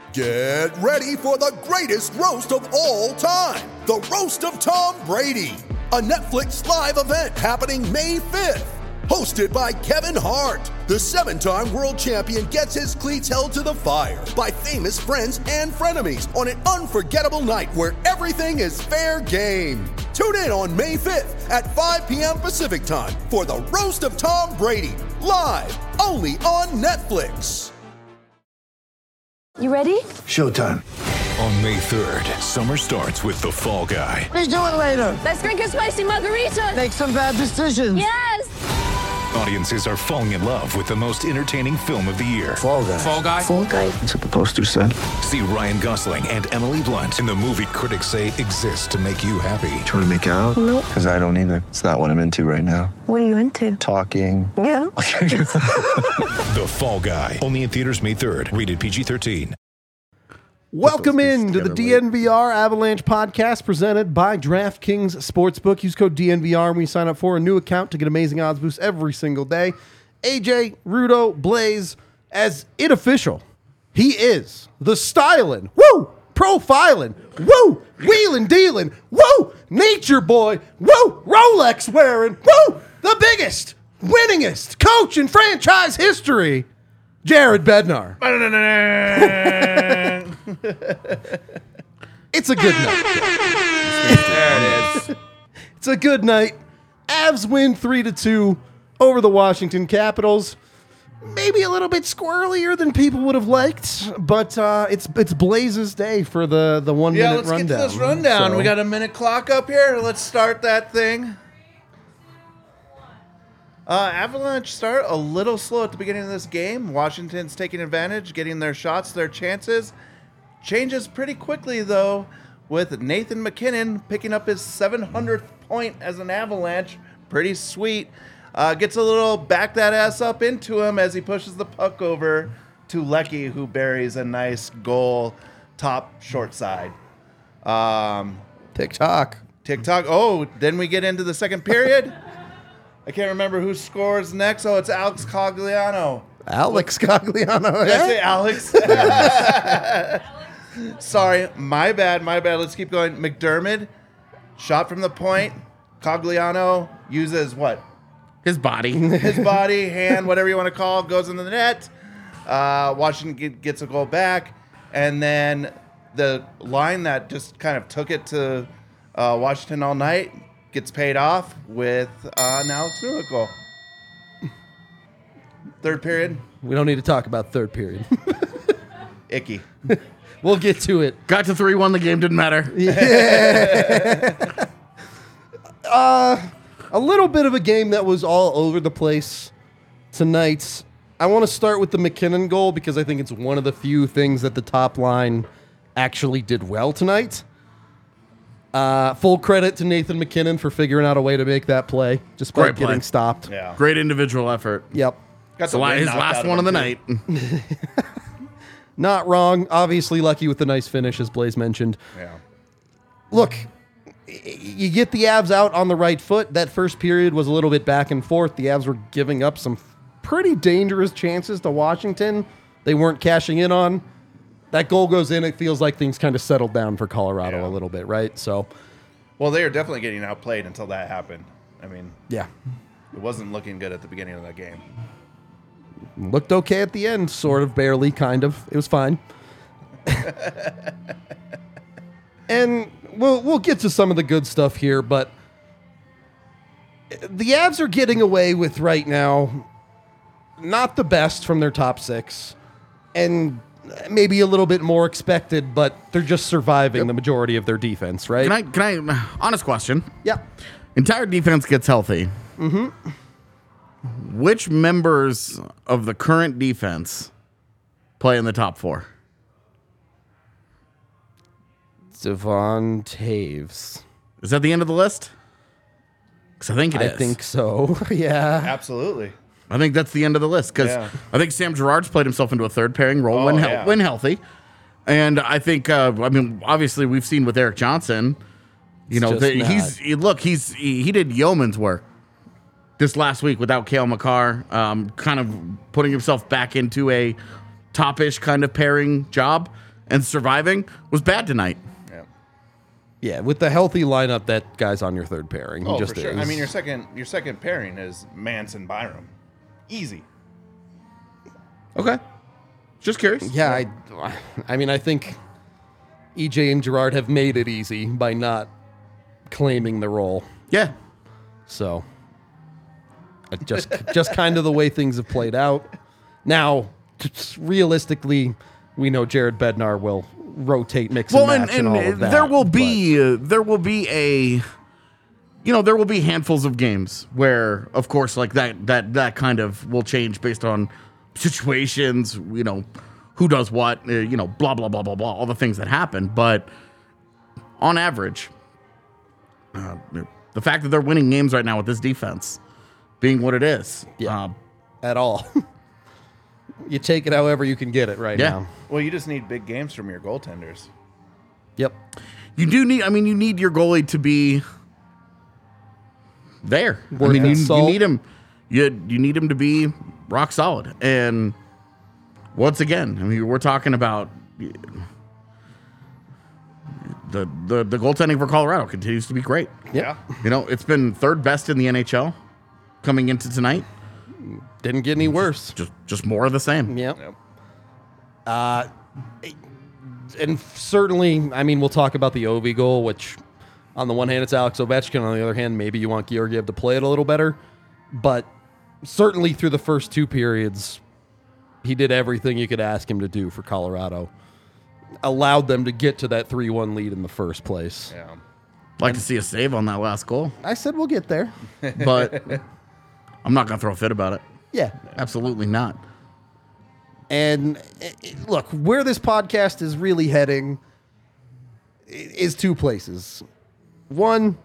Get ready for the greatest roast of all time, the Roast of Tom Brady, a Netflix live event happening May 5th. Hosted by Kevin Hart, the 7-time world champion gets his cleats held to the fire by famous friends and frenemies on an unforgettable night where everything is fair game. Tune in on May 5th at 5 p.m. Pacific time for the Roast of Tom Brady, live only on Netflix. You ready? Showtime. On May 3rd, summer starts with The Fall Guy. Let's do it later. Let's drink a spicy margarita. Make some bad decisions. Yes! Audiences are falling in love with the most entertaining film of the year. Fall Guy. Fall Guy? Fall guy. That's what the poster said. See Ryan Gosling and Emily Blunt in the movie critics say exists to make you happy. Trying to make it out? Nope. Because I don't either. It's not what I'm into right now. What are you into? Talking. Yeah. The Fall Guy. Only in theaters May 3rd. Rated PG-13. Welcome in to the DNVR Avalanche podcast presented by DraftKings Sportsbook. Use code DNVR when you sign up for a new account to get amazing odds boosts every single day. AJ, Rudo, Blaze, as it official, he is the styling, woo, profiling, woo, wheeling, dealing, woo, nature boy, woo, Rolex wearing, woo, the biggest, winningest coach in franchise history, Jared Bednar. It's a good night. There it is. It's a good night. Avs win 3-2 over the Washington Capitals. Maybe a little bit squirrelier than people would have liked, but it's Blaze's day for the 1 minute Let's rundown. get to this rundown. So- We got a minute clock up here. Let's start that thing. Avalanche start a little slow at the beginning of this game. Washington's taking advantage, getting their shots, their chances. Changes pretty quickly, though, with Nathan MacKinnon picking up his 700th point as an Avalanche. Pretty sweet. Gets a little back that ass up into him as he pushes the puck over to Lecky, who buries a nice goal top short side. TikTok. Oh, then we get into the second period. I can't remember who scores next. Oh, it's Alex Cogliano. Alex Cogliano. Did I say Alex? Sorry, my bad. Let's keep going. McDermott, shot from the point. Cogliano uses what? His body. His body, hand, whatever you want to call it, goes into the net. Washington gets a goal back. And then the line that just kind of took it to Washington all night gets paid off with an Alex Newhook goal. Third period. We don't need to talk about third period. Icky. We'll get to it. Got to 3-1, the game didn't matter. A little bit of a game that was all over the place tonight. I want to start with the MacKinnon goal because I think it's one of the few things that the top line actually did well tonight. Full credit to Nathan MacKinnon for figuring out a way to make that play despite Great play. getting stopped. Yeah. Great individual effort. Yep. Got So wind his knocked last out one of the him, too. night. Not wrong. Obviously lucky with the nice finish, as Blaze mentioned. Yeah. Look, you get the Avs out on the right foot. That first period was a little bit back and forth. The Avs were giving up some pretty dangerous chances to Washington. They weren't cashing in on. That goal goes in. It feels like things kind of settled down for Colorado a little bit, right? So, Well, they are definitely getting outplayed until that happened. I mean, yeah. it wasn't looking good at the beginning of that game. Looked okay at the end, sort of, barely, kind of. It was fine. And we'll get to some of the good stuff here, but the Avs are getting away with right now not the best from their top six, and maybe a little bit more expected, but they're just surviving the majority of their defense, right? Can I, honest question. Yeah. Entire defense gets healthy. Mm-hmm. Which members of the current defense play in the top four? Devon Taves. Is that the end of the list? Because I think it is. I think so. Yeah. Absolutely. I think that's the end of the list because Yeah. I think Sam Girard's played himself into a third pairing role when yeah. when healthy, and I think obviously we've seen with Eric Johnson, you know, just he did yeoman's work this last week without Cale Makar, kind of putting himself back into a top-ish kind of pairing job, and surviving was bad tonight. Yeah. Yeah, with the healthy lineup, that guy's on your third pairing. He Oh, just for sure. is. I mean, your second pairing is Manson Byram. Easy. Okay. Just curious. Yeah, I mean, I think EJ and Gerard have made it easy by not claiming the role. Yeah. So, just kind of the way things have played out. Now, realistically, we know Jared Bednar will rotate, mix and match, and all of that. there will be handfuls of games where, of course, like that kind of will change based on situations. Who does what? Blah blah blah blah blah. All the things that happen, but on average, the fact that they're winning games right now with this defense being what it is, at all. You take it however you can get it right now. Well, you just need big games from your goaltenders. Yep. you need your goalie to be there. Worth you its salt. need him. You need him to be rock solid. And once again, we're talking about the goaltending for Colorado continues to be great. Yeah. It's been third best in the NHL coming into tonight. Didn't get any worse. Just more of the same. Yep. Yep. And certainly, we'll talk about the Ovi goal, which on the one hand, it's Alex Ovechkin. On the other hand, maybe you want Georgiev to play it a little better. But certainly through the first two periods, he did everything you could ask him to do for Colorado. Allowed them to get to that 3-1 lead in the first place. Yeah. Like to see a save on that last goal, I said we'll get there. but I'm not going to throw a fit about it. Yeah. Absolutely not. And look, where this podcast is really heading is two places. One,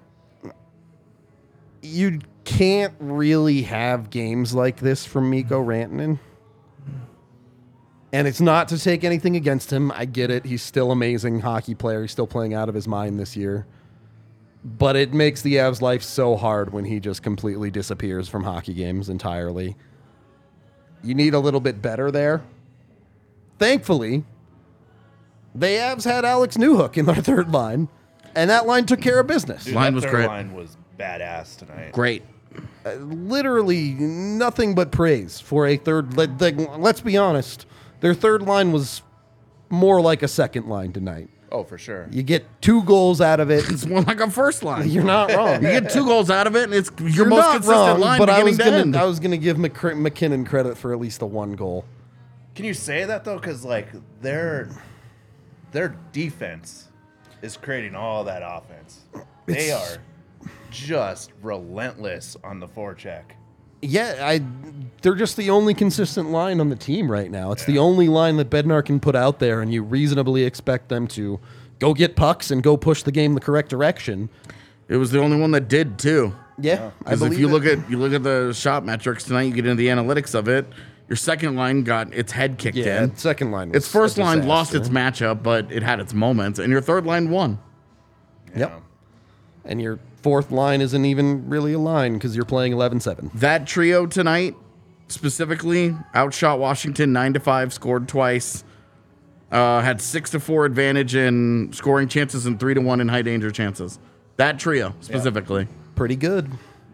you can't really have games like this from Mikko Rantanen. And it's not to take anything against him. I get it. He's still an amazing hockey player. He's still playing out of his mind this year. But it makes the Avs' life so hard when he just completely disappears from hockey games entirely. You need a little bit better there. Thankfully, the Avs had Alex Newhook in their third line, and that line took care of business. Dude, Line that was third great. line was badass tonight. Great. Literally nothing but praise for a third. Let's be honest, their third line was more like a second line tonight. Oh, for sure. You get 2 goals out of it. It's more like a first line. You're not wrong. You get 2 goals out of it, and it's your You're most not consistent wrong, line but I beginning to end. was gonna give McKinnon credit for at least the 1 goal. Can you say that though? Because their defense is creating all that offense. They are just relentless on the forecheck. Yeah, they're just the only consistent line on the team right now. It's the only line that Bednar can put out there, and you reasonably expect them to go get pucks and go push the game the correct direction. It was the only one that did too. Yeah, I Because believe if you it. look at the shot metrics tonight, you get into the analytics of it. Your second line got its head kicked Yeah, in. second line was Its first a line lost disaster. its matchup, but it had its moments, and your third line won. Yep. And your fourth line isn't even really a line because you're playing 11-7. That trio tonight, specifically, outshot Washington 9-5, scored twice, had 6-4 advantage in scoring chances and 3-1 in high danger chances. That trio specifically. Pretty good.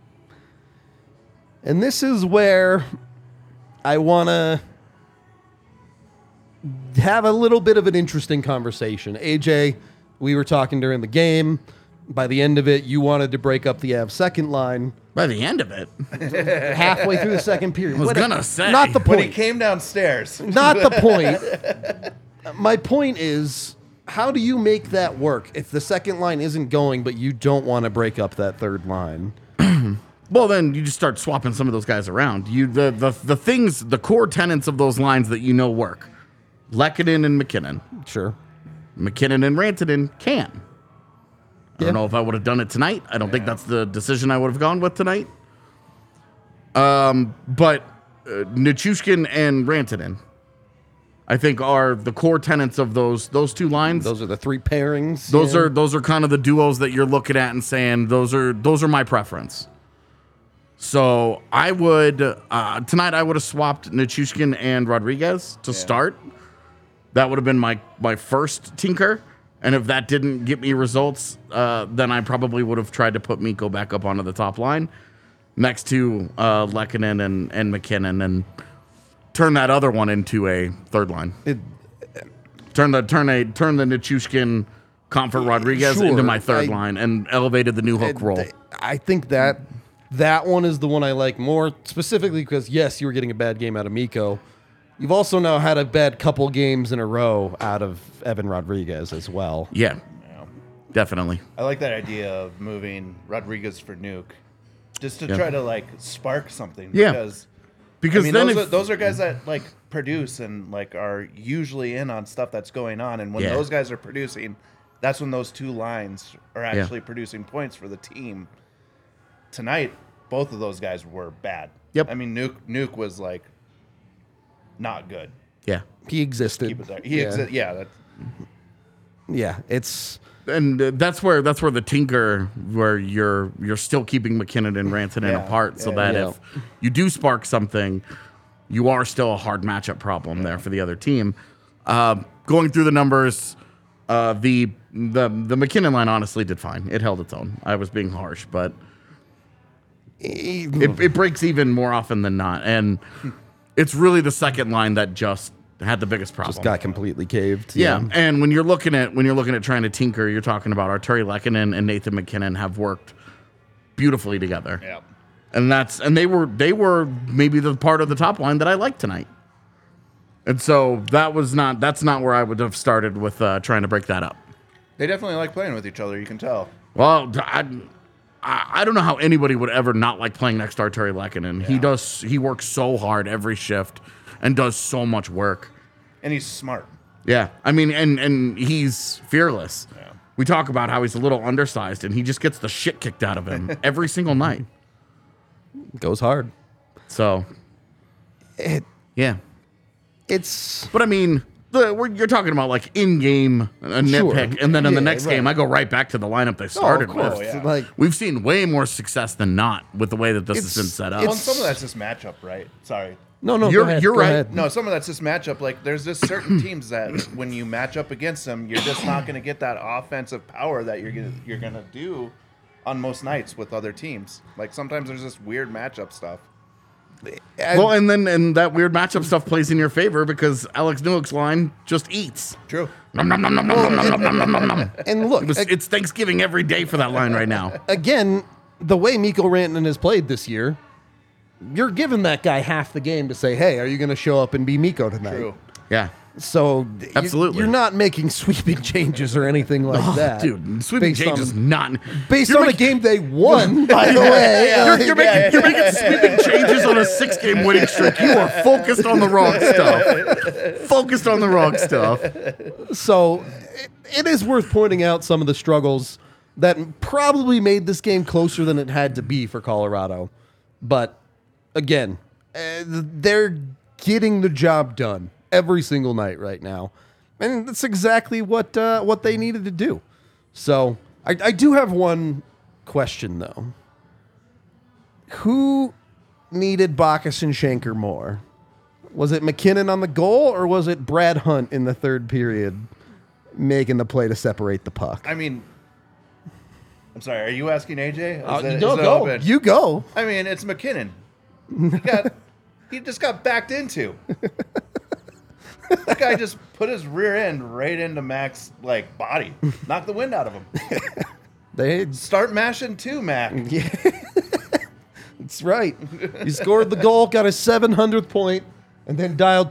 And this is where I want to have a little bit of an interesting conversation. AJ, we were talking during the game. By the end of it, you wanted to break up the Avs second line By the end of it, halfway through the second period. I was gonna say. Not the When he point. came downstairs. Not the point. My point is, how do you make that work if the second line isn't going, but you don't want to break up that third line? Well, then you just start swapping some of those guys around. The core tenets of those lines that you know work. Lehkonen and McKinnon. Sure. McKinnon and Rantanen can. I Yeah. don't know if I would have done it tonight. I don't think that's the decision I would have gone with tonight. But Nichushkin and Rantanen, I think, are the core tenets of those 2 lines. Those are the 3 pairings. Those are kind of the duos that you're looking at and saying those are my preference. So I would tonight I would have swapped Nichushkin and Rodriguez to start. That would have been my first tinker. And if that didn't get me results, then I probably would have tried to put Mikko back up onto the top line next to Lehkonen and McKinnon and turn that other one into a third line. Turn the Nichushkin, Comfort Rodriguez into my third line and elevated the new hook role. I think that one is the one I like more, specifically because, yes, you were getting a bad game out of Mikko. You've also now had a bad couple games in a row out of Evan Rodriguez as well. Yeah, definitely. I like that idea of moving Rodriguez for Nuke, just to try to like spark something. Yeah, because I mean, then those are guys that like produce and like are usually in on stuff that's going on, and when those guys are producing, that's when those two lines are actually producing points for the team. Tonight, both of those guys were bad. Yep. I mean, Nuke was like not good. Yeah, he existed. Keep it there. He existed. Yeah. Yeah, it's. And that's where the tinker where you're still keeping McKinnon and Rantanen apart, so that if you do spark something, you are still a hard matchup problem there for the other team. Going through the numbers, the McKinnon line honestly did fine. It held its own. I was being harsh, but it breaks even more often than not, and it's really the second line that just had the biggest problem. Just got completely caved. Yeah, and when you're looking at trying to tinker, you're talking about Arturi Lehkonen and Nathan McKinnon have worked beautifully together. Yeah, and they were maybe the part of the top line that I liked tonight. And so that's not where I would have started with trying to break that up. they definitely like playing with each other. You can tell. Well, I don't know how anybody would ever not like playing next to Arturi Lehkonen. Yeah. He works so hard every shift and does so much work. And he's smart. Yeah. I mean, and he's fearless. Yeah. We talk about how he's a little undersized, and he just gets the shit kicked out of him every single night. Goes hard. So, But I mean, you're talking about like in-game nitpick, and then in the next game, I go right back to the lineup they started with. Yeah. Like, we've seen way more success than not with the way that this has been set up. Well, some of that's just matchup, right? Sorry. No, You're go right. ahead. No, some of that's just matchup. Like, there's just certain teams that when you match up against them, you're just not going to get that offensive power that you're gonna do on most nights with other teams. Like, sometimes there's just weird matchup stuff. Well, and that weird matchup stuff plays in your favor because Alex Newhook's line just eats. True. And look, It's Thanksgiving every day for that line right now. again, the way Mikko Rantanen has played this year, you're giving that guy half the game to say, hey, are you going to show up and be Mikko tonight? True. Yeah. So Absolutely. you're not making sweeping changes or anything like that. Dude, sweeping changes not... Based on a game they won, by the way. You're making sweeping changes on a 6-game winning streak. You are focused on the wrong stuff. So it is worth pointing out some of the struggles that probably made this game closer than it had to be for Colorado. But again, they're getting the job done every single night right now. And that's exactly what they needed to do. So I do have one question, though. Who needed Backes and Schenker more? Was it McKinnon on the goal, or was it Brad Hunt in the third period making the play to separate the puck? I mean, I'm sorry. Are you asking AJ? Go. Open? You go. I mean, it's McKinnon. He just got backed into. That guy just put his rear end right into Mac's like body, knocked the wind out of him. They Start mashing too, Mac. Yeah. That's right. He scored the goal, got his 700th point, and then dialed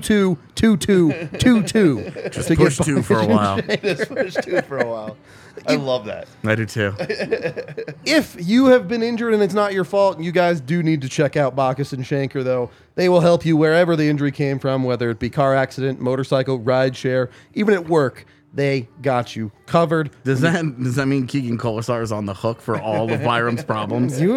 222-2222. Just push 2 for a while. Just pushed 2 for a while. I love that. I do too. If you have been injured and it's not your fault, you guys do need to check out Backes and Schenker, though. They will help you wherever the injury came from, whether it be car accident, motorcycle, ride share, even at work. They got you covered. Does that mean Keegan Colasar is on the hook for all of Byram's problems? Give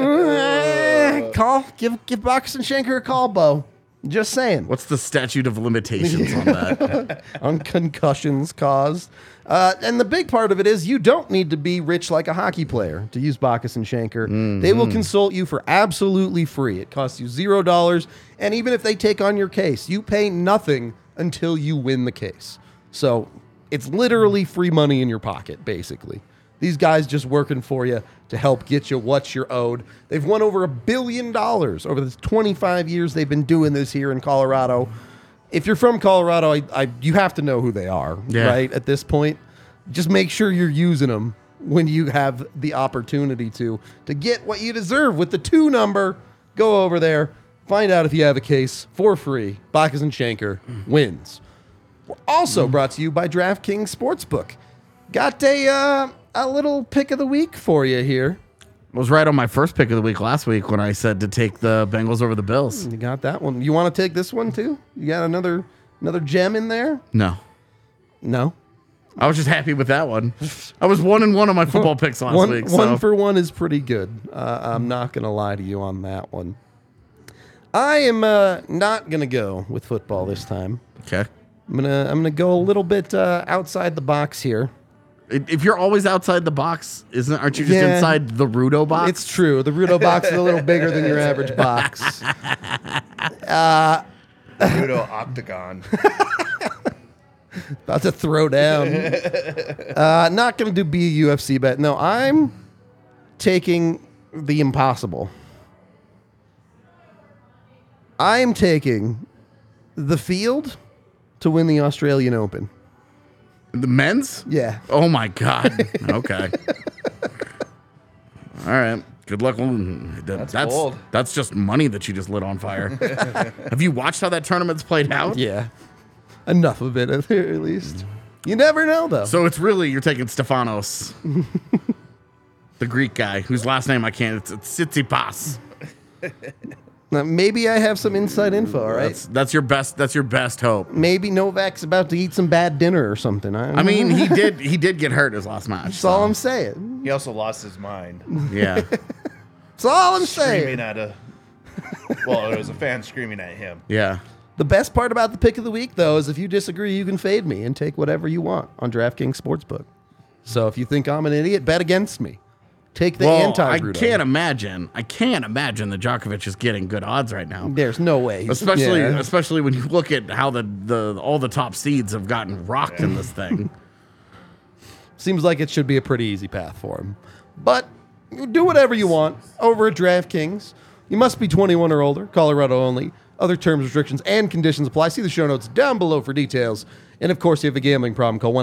Backes and Schenker a call, Bo. Just saying. What's the statute of limitations on that? On concussions caused. And the big part of it is you don't need to be rich like a hockey player to use Backes and Schenker. Mm-hmm. They will consult you for absolutely free. It costs you $0. And even if they take on your case, you pay nothing until you win the case. So it's literally free money in your pocket, basically. These guys just working for you to help get you what you're owed. They've won over $1 billion over the 25 years they've been doing this here in Colorado. If you're from Colorado, you have to know who they are, right? At this point, just make sure you're using them when you have the opportunity to get what you deserve with the 2 number. Go over there, find out if you have a case for free. Bacchus and Schenker wins. We're also brought to you by DraftKings Sportsbook. Got a little pick of the week for you here. I was right on my first pick of the week last week when I said to take the Bengals over the Bills. You got that one. You want to take this one too? You got another gem in there? No. No. I was just happy with that one. I was 1-1 on my football picks last week. One for one is pretty good. I'm not going to lie to you on that one. I am not going to go with football this time. Okay. I'm gonna go a little bit outside the box here. If you're always outside the box, aren't you just inside the Rudo box? It's true. The Rudo box is a little bigger than your average box. Rudo octagon. About to throw down. Not going to be a UFC bet. No, I'm taking the impossible. I'm taking the field to win the Australian Open. The men's? Yeah. Oh, my God. Okay. All right. Good luck. That's just money that you just lit on fire. Have you watched how that tournament's played out? Yeah. Enough of it, at least. You never know, though. So it's really, you're taking Stefanos, the Greek guy, whose last name I can't, it's Tsitsipas. Now, maybe I have some inside info, all right? That's your best hope. Maybe Novak's about to eat some bad dinner or something. I mean, he did get hurt his last match. That's all I'm saying. He also lost his mind. Yeah. That's all I'm saying. Screaming at it was a fan screaming at him. Yeah. The best part about the pick of the week, though, is if you disagree, you can fade me and take whatever you want on DraftKings Sportsbook. So if you think I'm an idiot, bet against me. Take the anti-Rudo. I can't imagine that Djokovic is getting good odds right now. There's no way. Especially when you look at how all the top seeds have gotten rocked in this thing. Seems like it should be a pretty easy path for him. But do whatever you want over at DraftKings. You must be 21 or older, Colorado only. Other terms, restrictions, and conditions apply. See the show notes down below for details. And, of course, if you have a gambling problem, call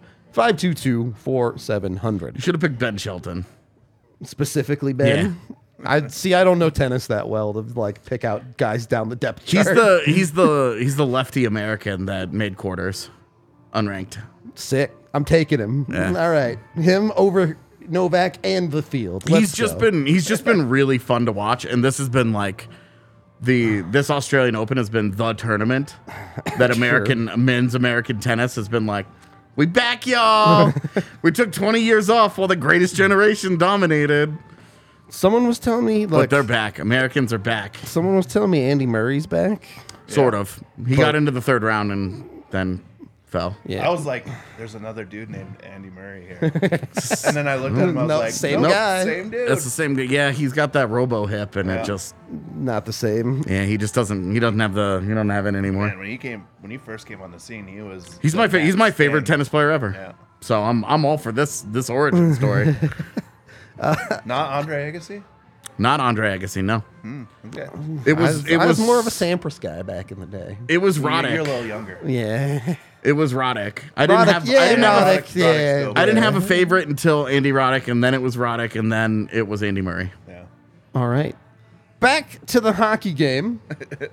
1-800-522-4700. You should have picked Ben Shelton. Specifically, Ben? Yeah. I don't know tennis that well to, pick out guys down the depth chart. He's the lefty American that made quarters. Unranked. Sick. I'm taking him. Yeah. All right. Him over Novak and the field. He's just been really fun to watch, and this has been this Australian Open has been the tournament that men's American tennis has been like, we back y'all. We took 20 years off while the greatest generation dominated. Someone was telling me, but they're back. Americans are back. Someone was telling me Andy Murray's back. Sort of. He got into the third round and then fell. Yeah. I was like, there's another dude named Andy Murray here. And then I looked at him, I was like, same guy. Same dude. That's the same guy. Yeah, he's got that robo hip and it just not the same. Yeah, he doesn't have it anymore. Man, when he first came on the scene, he's my favorite tennis player ever. Yeah. So I'm all for this origin story. Not Andre Agassi? Not Andre Agassi, no. Okay. I was more of a Sampras guy back in the day. It was Roddick. You're a little younger. Yeah. It was Roddick. I didn't have a favorite until Andy Roddick, and then it was Roddick, and then it was Andy Murray. Yeah. All right. Back to the hockey game.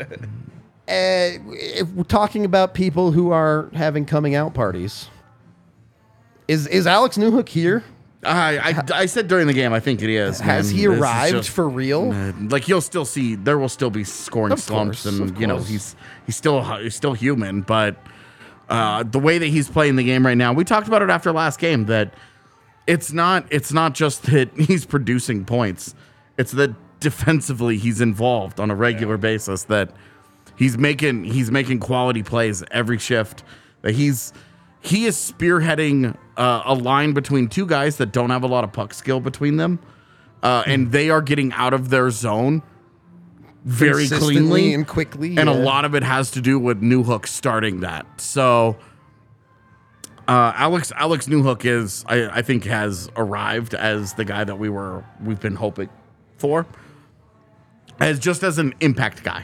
If we're talking about people who are having coming out parties, is Alex Newhook here? I said during the game, I think it is. Has he arrived for real? You'll still see, there will still be scoring slumps, and he's still human. But the way that he's playing the game right now, we talked about it after last game that it's not just that he's producing points; it's that defensively he's involved on a regular basis. That he's making quality plays every shift. That he is spearheading a line between two guys that don't have a lot of puck skill between them, and they are getting out of their zone very Consistently cleanly and quickly. and a yeah. lot of it has to do with Newhook starting that. So Alex Newhook is, I think, has arrived as the guy that we've been hoping for, as an impact guy.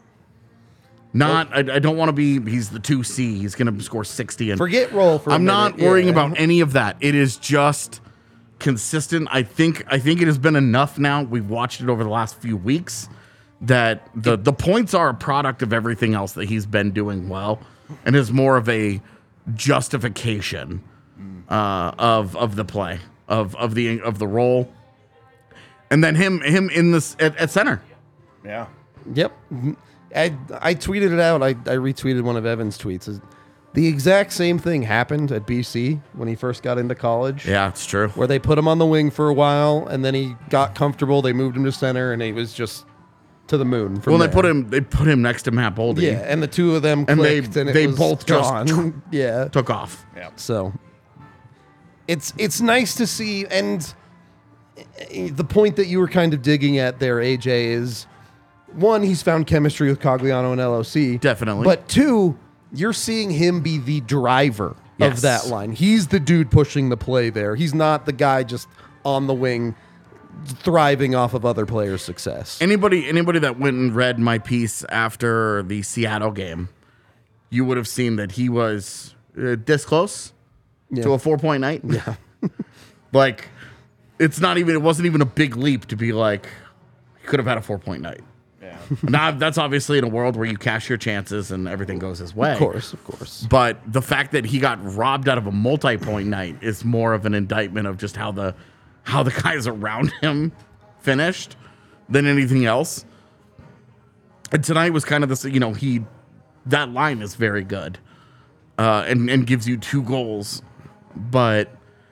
I don't want to be. He's the 2C. He's going to score 60. And Forget roll for a I'm not minute, worrying yeah. about any of that. It is just consistent. I think it has been enough now. We've watched it over the last few weeks that the points are a product of everything else that he's been doing well, and is more of a justification of the play of the role, and then him in this at center. Yeah. Yep. I tweeted it out. I retweeted one of Evan's tweets. The exact same thing happened at BC when he first got into college. Yeah, it's true. Where they put him on the wing for a while, and then he got comfortable. They moved him to center, and he was just to the moon. From Well, there. they put him next to Matt Boldy. Yeah, and the two of them And clicked, and they it was both just gone. Yeah, took off. Yeah. so it's nice to see. And the point that you were kind of digging at there, AJ, is one, he's found chemistry with Cogliano and LOC. Definitely. But two, you're seeing him be the driver Yes. of that line. He's the dude pushing the play there. He's not the guy just on the wing thriving off of other players' success. Anybody that went and read my piece after the Seattle game, you would have seen that he was this close Yeah. to a 4-point night. Yeah. Like, it wasn't even a big leap to be like, he could have had a 4-point night. Yeah. Now, that's obviously in a world where you cash your chances and everything goes his way. Of course. But the fact that he got robbed out of a multi-point night is more of an indictment of just how the guys around him finished than anything else. And tonight was kind of this, that line is very good and gives you 2 goals. But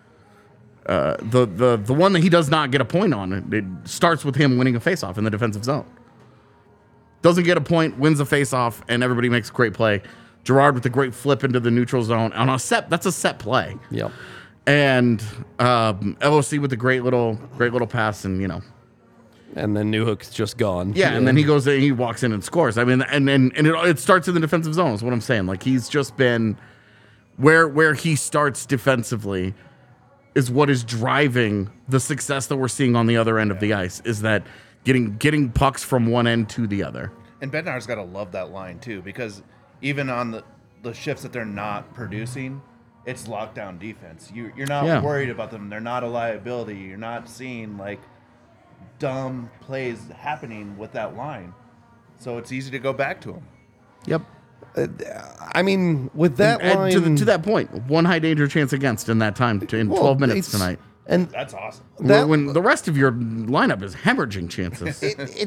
the one that he does not get a point on, it starts with him winning a faceoff in the defensive zone. Doesn't get a point, wins a faceoff, and everybody makes a great play. Gerard with a great flip into the neutral zone on that's a set play. Yep. And LOC with a great little pass, and And then Newhook's just gone. yeah, and then he walks in and scores. I mean, and it starts in the defensive zone. Is what I'm saying. Like, he's just been where he starts defensively is what is driving the success that we're seeing on the other end of the ice. Is that getting pucks from one end to the other. And Bednar's got to love that line, too, because even on the shifts that they're not producing, it's lockdown defense. You're not worried about them. They're not a liability. You're not seeing, dumb plays happening with that line. So it's easy to go back to them. Yep. I mean, with that line... To that point, 1 high danger chance against in that time in 12 minutes tonight. And That's awesome. When the rest of your lineup is hemorrhaging chances.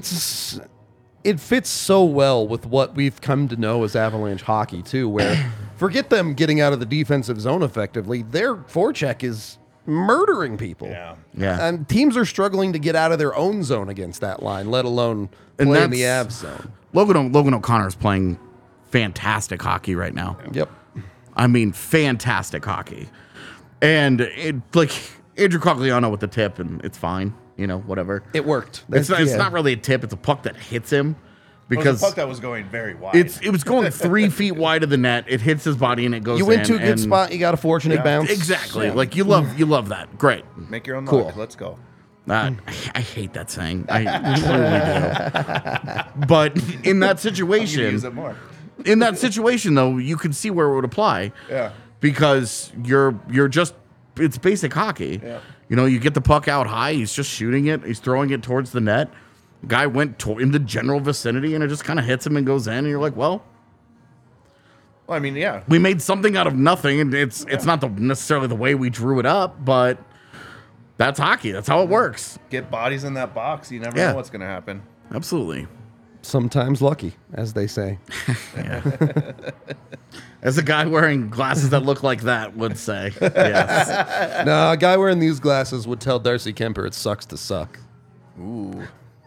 it fits so well with what we've come to know as Avalanche hockey, too, where forget them getting out of the defensive zone effectively. Their forecheck is murdering people. Yeah. Yeah. And teams are struggling to get out of their own zone against that line, let alone play in the Avs zone. Logan O'Connor is playing fantastic hockey right now. Yep. I mean, fantastic hockey. And Andrew Cogliano with the tip, and it's fine. Whatever. It worked. It's not really a tip. It's a puck that hits him. It was Because a puck that was going very wide. it was going 3 feet wide of the net. It hits his body and it goes in. You went to a good spot. You got a fortunate bounce. Exactly. Yeah. Like, you love that. Great. Make your own Cool. luck. Let's go. I hate that saying. I truly do. But in that You situation, use it more. in that situation, though, you can see where it would apply. Yeah. Because you're just, it's basic hockey. Yeah. You get the puck out high. He's just shooting it. He's throwing it towards the net. Guy went in the general vicinity, and it just kind of hits him and goes in. And you're like, well, Well, I mean, yeah. we made something out of nothing, and it's not necessarily the way we drew it up, but that's hockey. That's how it works. Get bodies in that box. You never Yeah. know what's going to happen. Absolutely. Sometimes lucky, as they say. As a guy wearing glasses that look like that would say, yes. No, a guy wearing these glasses would tell Darcy Kemper it sucks to suck. Ooh.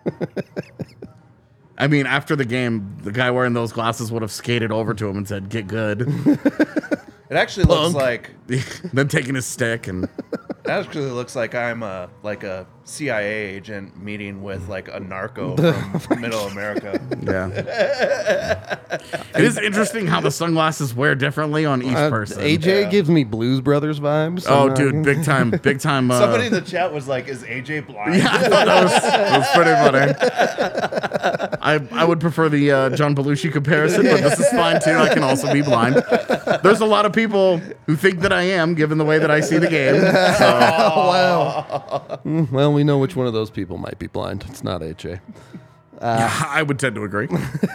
I mean, after the game, the guy wearing those glasses would have skated over to him and said, "Get good." It actually looks like Then taking his stick and Actually looks like I'm a CIA agent meeting with like a narco from Middle America. Yeah. It is interesting how the sunglasses wear differently on each person. AJ gives me Blues Brothers vibes. Oh, dude, big time. Somebody in the chat was like, "Is AJ blind?" Yeah, I thought that was pretty funny. I would prefer the John Belushi comparison, but this is fine too. I can also be blind. There's a lot of people who think that I am, given the way that I see the game. So. Wow. Well, we know which one of those people might be blind. It's not AJ. Yeah, I would tend to agree.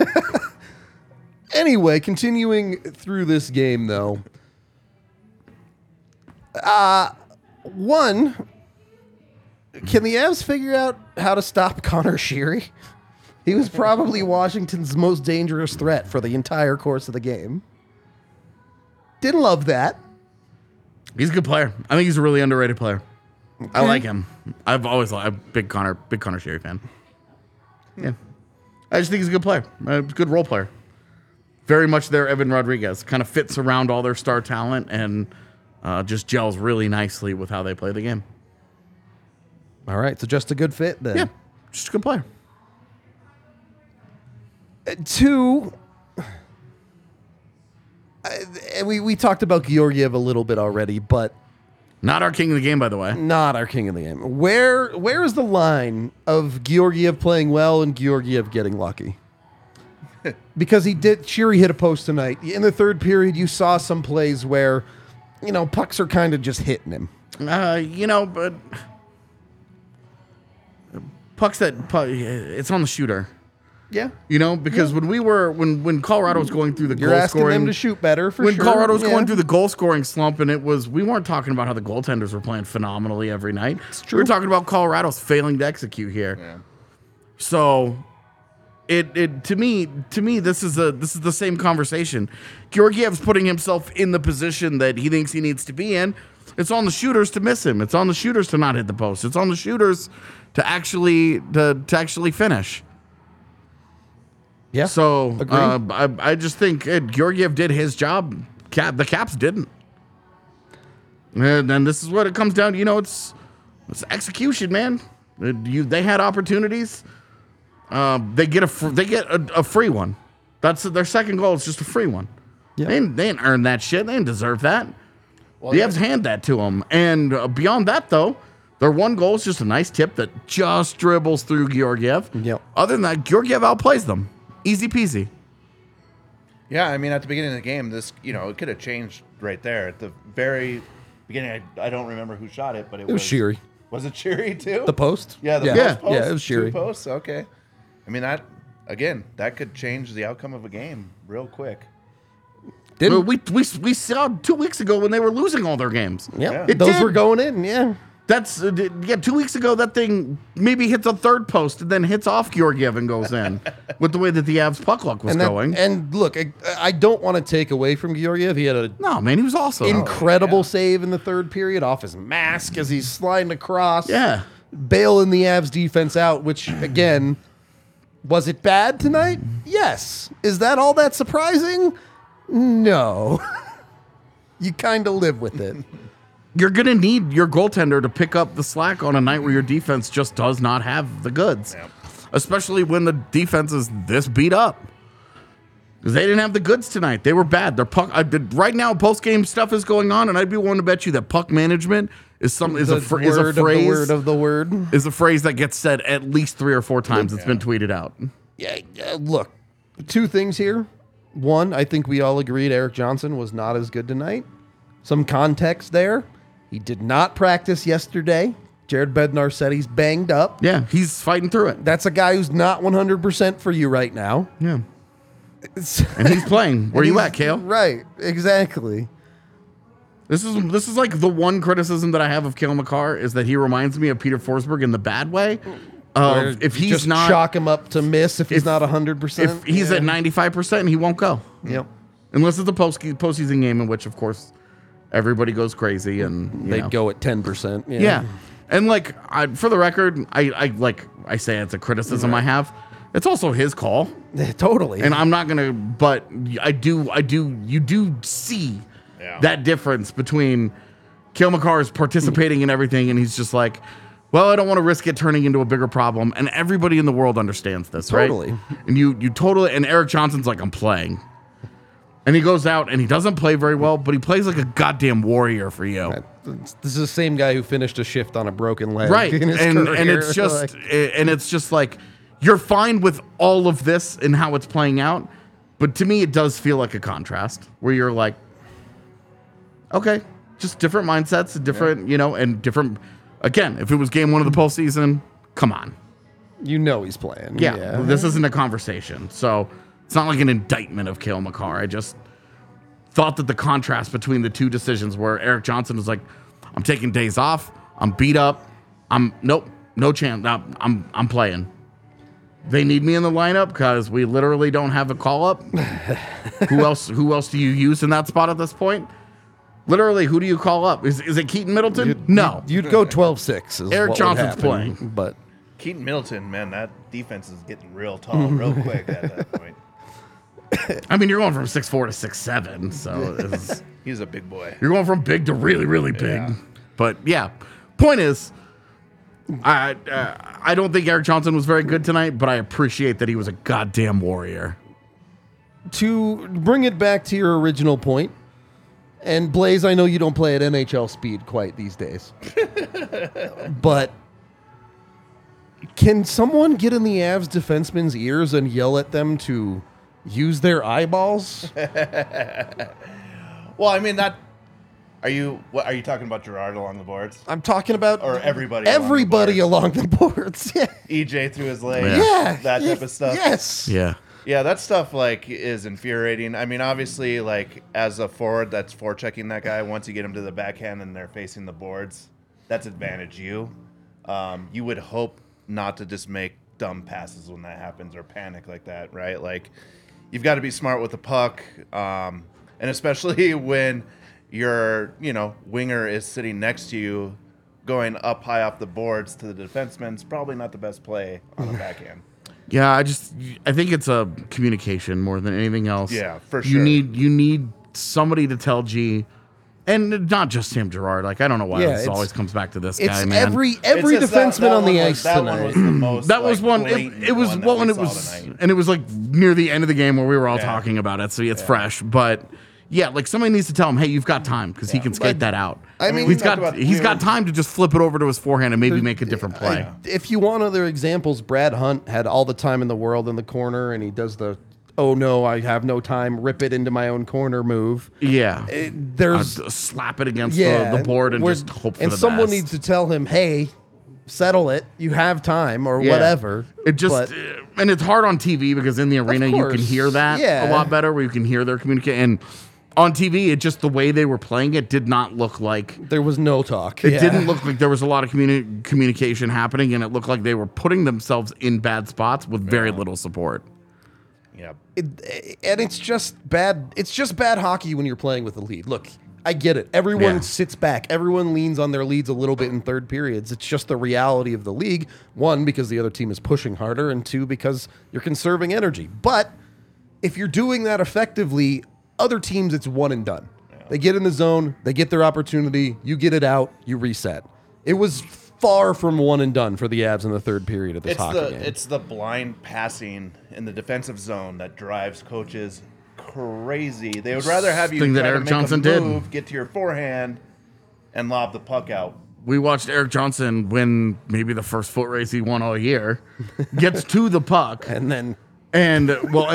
Anyway, continuing through this game, though. One, can the Avs figure out how to stop Connor Sheary? He was probably Washington's most dangerous threat for the entire course of the game. Didn't love that. He's a good player. I think he's a really underrated player. Okay. I like him. I've always liked a big Connor Sheary fan. Yeah. I just think he's a good player. A good role player. Very much their Evan Rodriguez. Kind of fits around all their star talent and just gels really nicely with how they play the game. All right, so just a good fit then. Yeah, just a good player. Two, we talked about Georgiev a little bit already, but not our king of the game, by the way. Not our king of the game. Where is the line of Georgiev playing well and Georgiev getting lucky? Because Sheary hit a post tonight. In the third period, you saw some plays where, pucks are kind of just hitting him. But pucks it's on the shooter. Yeah. Because when Colorado was going through the You're goal asking scoring, them to shoot better for when sure. Colorado was going through the goal scoring slump, and we weren't talking about how the goaltenders were playing phenomenally every night. It's true. We were talking about Colorado's failing to execute here. Yeah. So to me this is the same conversation. Georgiev's putting himself in the position that he thinks he needs to be in. It's on the shooters to miss him. It's on the shooters to not hit the post. It's on the shooters to actually finish. Yeah. So I just think Georgiev did his job. The Caps didn't. And then this is what it comes down to. It's execution, man. They had opportunities. They get a free one. That's their second goal. It's just a free one. Yep. They didn't earn that shit. They didn't deserve that. Well, the Avs hand that to them. And beyond that, though, their one goal is just a nice tip that just dribbles through Georgiev. Yep. Other than that, Georgiev outplays them. Easy peasy. Yeah, I mean, at the beginning of the game, this, it could have changed right there. At the very beginning, I don't remember who shot it, but it was Sheary. Was it Sheary, too? The post? Yeah, post. Yeah, it was Sheary. 2 posts? Okay. I mean, that could change the outcome of a game real quick. We saw 2 weeks ago when they were losing all their games. Yeah. Those were going in, yeah. That's 2 weeks ago that thing maybe hits a third post and then hits off Georgiev and goes in with the way that the Avs puck luck was going. And look, I don't want to take away from Georgiev. He had he was awesome. Incredible save in the third period off his mask as he's sliding across. Yeah. Bailing the Avs defense out, which again, was it bad tonight? Yes. Is that all that surprising? No. You kind of live with it. You're going to need your goaltender to pick up the slack on a night where your defense just does not have the goods. Yep. Especially when the defense is this beat up. Because they didn't have the goods tonight. They were bad. Their puck right now, post-game stuff is going on, and I'd be willing to bet you that puck management is a phrase that gets said at least 3 or 4 times. It's been tweeted out. Yeah, look, 2 things here. One, I think we all agreed Erik Johnson was not as good tonight. Some context there. He did not practice yesterday. Jared Bednar said he's banged up. Yeah, he's fighting through it. That's a guy who's not 100% for you right now. Yeah. And he's playing. Where you at, Kale? Right, exactly. This is like the one criticism that I have of Cale Makar is that he reminds me of Peter Forsberg in the bad way. If he's just not, chalk him up to miss if he's not 100%. If he's at 95%, he won't go. Yep. Unless it's a postseason game in which, of course, everybody goes crazy and they'd go at 10%. Yeah. And for the record, I say it's a criticism I have. It's also his call. Totally. And I'm not gonna, but you do see that difference between Cale Makar is participating in everything, and he's just like, well, I don't want to risk it turning into a bigger problem. And everybody in the world understands this, Totally. right? And you totally, and Eric Johnson's like, I'm playing. And he goes out and he doesn't play very well, but he plays like a goddamn warrior for you. This is the same guy who finished a shift on a broken leg. Right. in his And career. it's just like, you're fine with all of this and how it's playing out. But to me, it does feel like a contrast where you're like, okay, just different mindsets, different, and different. Again, if it was game 1 of the postseason, come on. he's playing. Yeah, this isn't a conversation. So it's not like an indictment of Cale Makar. I just thought that the contrast between the two decisions where Eric Johnson was like, I'm taking days off, I'm beat up, no chance, I'm playing. They need me in the lineup because we literally don't have a call up. Who else do you use in that spot at this point? Literally, who do you call up? Is it Keaton Middleton? No. You'd go 12-6. Eric Johnson's playing. But Keaton Middleton, man, that defense is getting real tall real quick at that point. I mean, you're going from 6'4" to 6'7", so He's a big boy. you're going from big to really, really big. Yeah. But yeah, point is, I don't think Eric Johnson was very good tonight, but I appreciate that he was a goddamn warrior. to bring it back to your original point, and Blaze, I know you don't play at NHL speed quite these days, but can someone get in the Avs defensemen's ears and yell at them to use their eyeballs? Well, I mean, that. Are you talking about Gerard along the boards? I'm talking about Or everybody along the boards. Yeah. EJ through his leg. Yeah. That type of stuff. Yes. Yeah. Yeah, that stuff is infuriating. I mean, obviously, as a forward that's forechecking that guy, once you get him to the backhand and they're facing the boards, that's advantage you. You would hope not to just make dumb passes when that happens or panic like that, right? You've got to be smart with the puck, and especially when your winger is sitting next to you, going up high off the boards to the defenseman is probably not the best play on the backhand. Yeah, I think it's a communication more than anything else. Yeah, for sure. You need somebody to tell G, and not just Sam Girard. I don't know why this always comes back to this It's guy, man. every It's just defenseman on the ice that tonight. one was the most. That was one. It was that one we when it saw was, tonight. and it was near the end of the game where we were all Yeah. talking about it, so it's fresh. But yeah, somebody needs to tell him, hey, you've got time because he can skate that out. I mean, he's got time to just flip it over to his forehand and maybe make a different play. If you want other examples, Brad Hunt had all the time in the world in the corner, and he does the "oh no, I have no time, rip it into my own corner" move. Yeah, There's slap it against the board and just hope for and the someone best. needs to tell him, "Hey, settle it. You have time," or Yeah. whatever. It just But- and it's hard on TV because in the arena you course. can hear that Yeah. a lot better, where you can hear their communication. And on TV, it just the way they were playing it did not look like. there was no talk. It Yeah. didn't look like there was a lot of communication happening, and it looked like they were putting themselves in bad spots with very little support. Yeah. And it's just bad. It's just bad hockey when you're playing with a lead. Look, I get it. Everyone Yeah. sits back. Everyone leans on their leads a little bit in third periods. It's just the reality of the league. One, because the other team is pushing harder, and two, because you're conserving energy. But if you're doing that effectively, other teams, it's one and done. They get in the zone, they get their opportunity, you get it out, you reset. It was far from one and done for the Avs in the third period of this hockey game. It's the blind passing in the defensive zone that drives coaches crazy. They would rather have you Thing that try to Eric make Johnson a did. move, get to your forehand, and lob the puck out. We watched Eric Johnson win maybe the first foot race he won all year, gets to the puck, And then and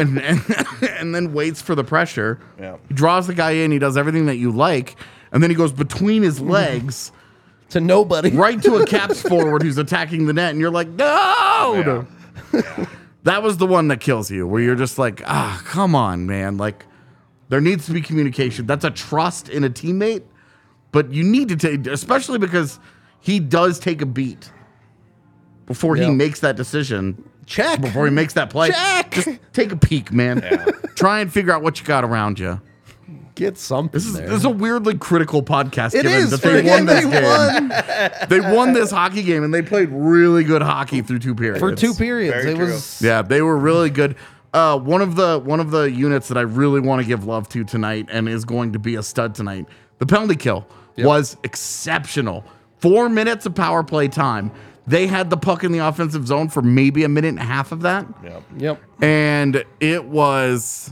then waits for the pressure. Yeah. He draws the guy in. He does everything that you like, and then he goes between his legs to nobody. right to a Caps forward who's attacking the net, and you're like, no. That was the one that kills you, where you're just like, come on, man. There needs to be communication. That's a trust in a teammate, but you need to take, especially because he does take a beat before he Yeah. makes that decision. Check. Before he makes that play. Check. Just take a peek, man. Try and figure out what you got around you. Get something This there. is a weirdly critical podcast. It given is. that they won this game. won They won this hockey game, and they played really good hockey through 2 periods. for 2 periods. Very It true. was Yeah, they were really good. One of the units that I really want to give love to tonight and is going to be a stud tonight, the penalty kill. was exceptional. 4 minutes of power play time. They had the puck in the offensive zone for maybe a minute and a half of that. Yep. And it was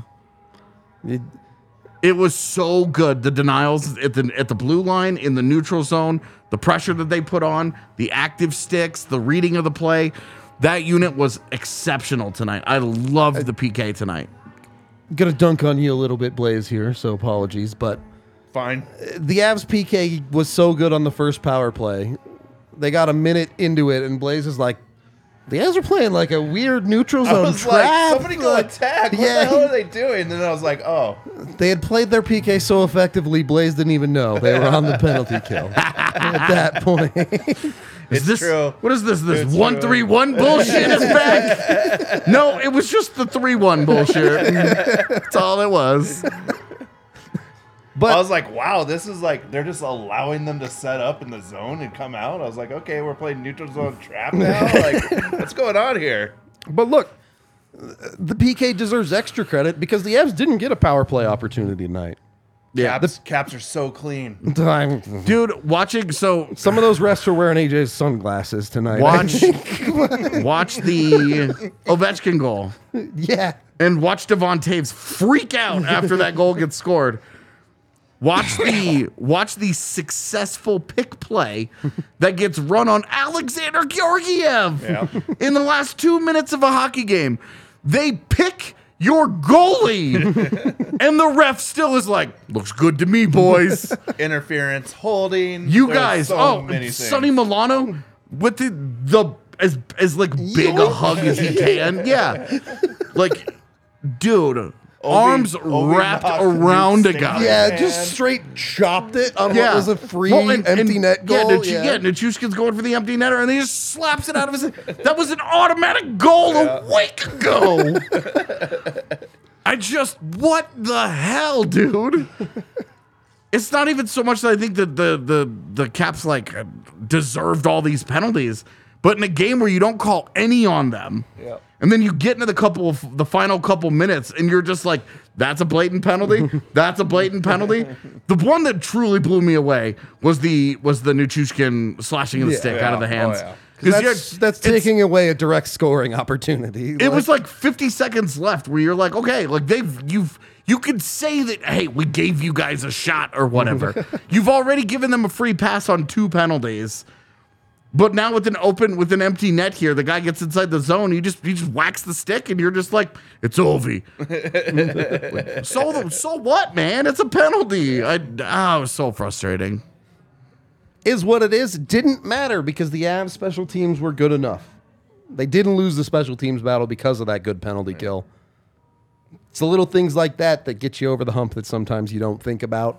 so good. The denials at the blue line, in the neutral zone, the pressure that they put on, the active sticks, the reading of the play. That unit was exceptional tonight. I loved the PK tonight. Gonna dunk on you a little bit, Blaze, here, so apologies, but Fine. the Avs PK was so good on the first power play. They got a minute into it, and Blaze is like, the Avs are playing like a weird neutral I zone was trap. like, somebody go attack. What Yeah. the hell are they doing? And then I was like, oh. They had played their PK so effectively, Blaze didn't even know they were on the penalty kill at that point. Is this true. What is this? This It's 1-3-1 bullshit is back? No, it was just the 3-1 bullshit. That's all it was. But I was like, wow, this is like, they're just allowing them to set up in the zone and come out. I was like, okay, we're playing neutral zone trap now? Like, what's going on here? But look, the PK deserves extra credit because the Avs didn't get a power play opportunity tonight. Yeah, Caps are so clean. dude, watching. So Some of those refs are wearing AJ's sunglasses tonight. watch the Ovechkin goal Yeah. and watch Devon Taves freak out after that goal gets scored. Watch the successful pick play that gets run on Alexander Georgiev in the last 2 minutes of a hockey game. They pick your goalie, and the ref still is like, looks good to me, boys. Interference, holding. You There's guys, so many things. Sonny Milano with the as like big a hug as he can. Yeah, like, dude. Arms wrapped knocked around a Newt guy. Stingley. Yeah, Man. just straight chopped it on what was a free empty net goal. Nichushkin's going for the empty netter, and he just slaps it out of his. That was an automatic goal a week ago. What the hell, dude? It's not even so much that I think that the Caps like deserved all these penalties, but in a game where you don't call any on them. Yeah. And then you get into the final couple minutes, and you're just like, that's a blatant penalty. That's a blatant penalty. The one that truly blew me away was the Nichushkin slashing of the stick out of the hands. Oh, yeah. 'Cause that's taking away a direct scoring opportunity. It was like 50 seconds left where you're like, okay, like you could say that, hey, we gave you guys a shot or whatever. You've already given them a free pass on 2 penalties. But now with an empty net here, the guy gets inside the zone. He just whacks the stick, and you're just like, it's Ovi. So what, man? It's a penalty. It was so frustrating. Is what it is. It didn't matter because the Avs special teams were good enough. They didn't lose the special teams battle because of that good penalty kill. It's the little things like that that get you over the hump that sometimes you don't think about.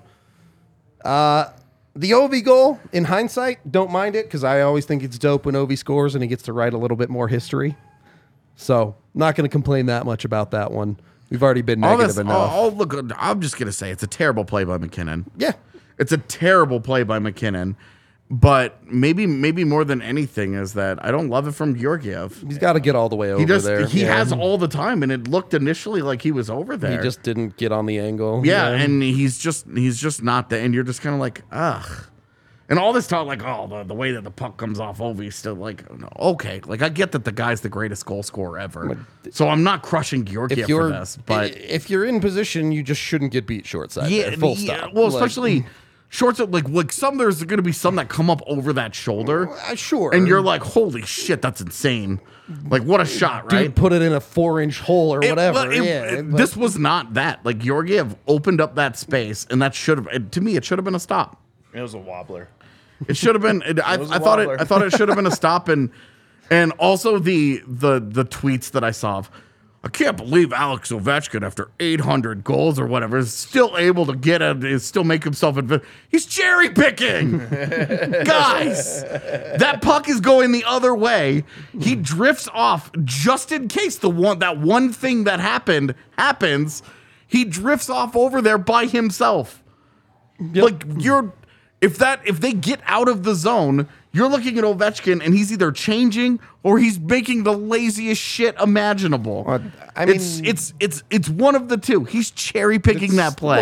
The Ovi goal, in hindsight, don't mind it because I always think it's dope when Ovi scores and he gets to write a little bit more history. So, not going to complain that much about that one. We've already been negative enough. Look, I'm just going to say it's a terrible play by McKinnon. Yeah. It's a terrible play by McKinnon. But maybe more than anything is that I don't love it from Georgiev. He's got to get all the way over there. He has all the time, and it looked initially like he was over there. He just didn't get on the angle. Yeah, and he's just not there, and you're just kind of like, ugh. And all this talk, like, oh, the way that the puck comes off Ovi is still like, okay. Like, I get that the guy's the greatest goal scorer ever. So I'm not crushing Georgiev for this. But if you're in position, you just shouldn't get beat short side. yeah, there, full stop. Well, especially shorts, like some, there's going to be some that come up over that shoulder. Sure. And you're like, holy shit, that's insane. Like, what a shot, right? Dude, put it in a 4-inch hole or whatever. This was not that. Like, Georgiev opened up that space, and that should have, to me, it should have been a stop. It was a wobbler. It should have been. I thought it should have been a stop, and also the tweets that I saw of, I can't believe Alex Ovechkin, after 800 goals or whatever, is still able to still make himself. He's cherry picking, guys. That puck is going the other way. He drifts off just in case that one thing that happens. He drifts off over there by himself. Yep. Like If they get out of the zone, you're looking at Ovechkin and he's either changing or he's making the laziest shit imaginable. I mean, it's one of the two. He's cherry picking that play.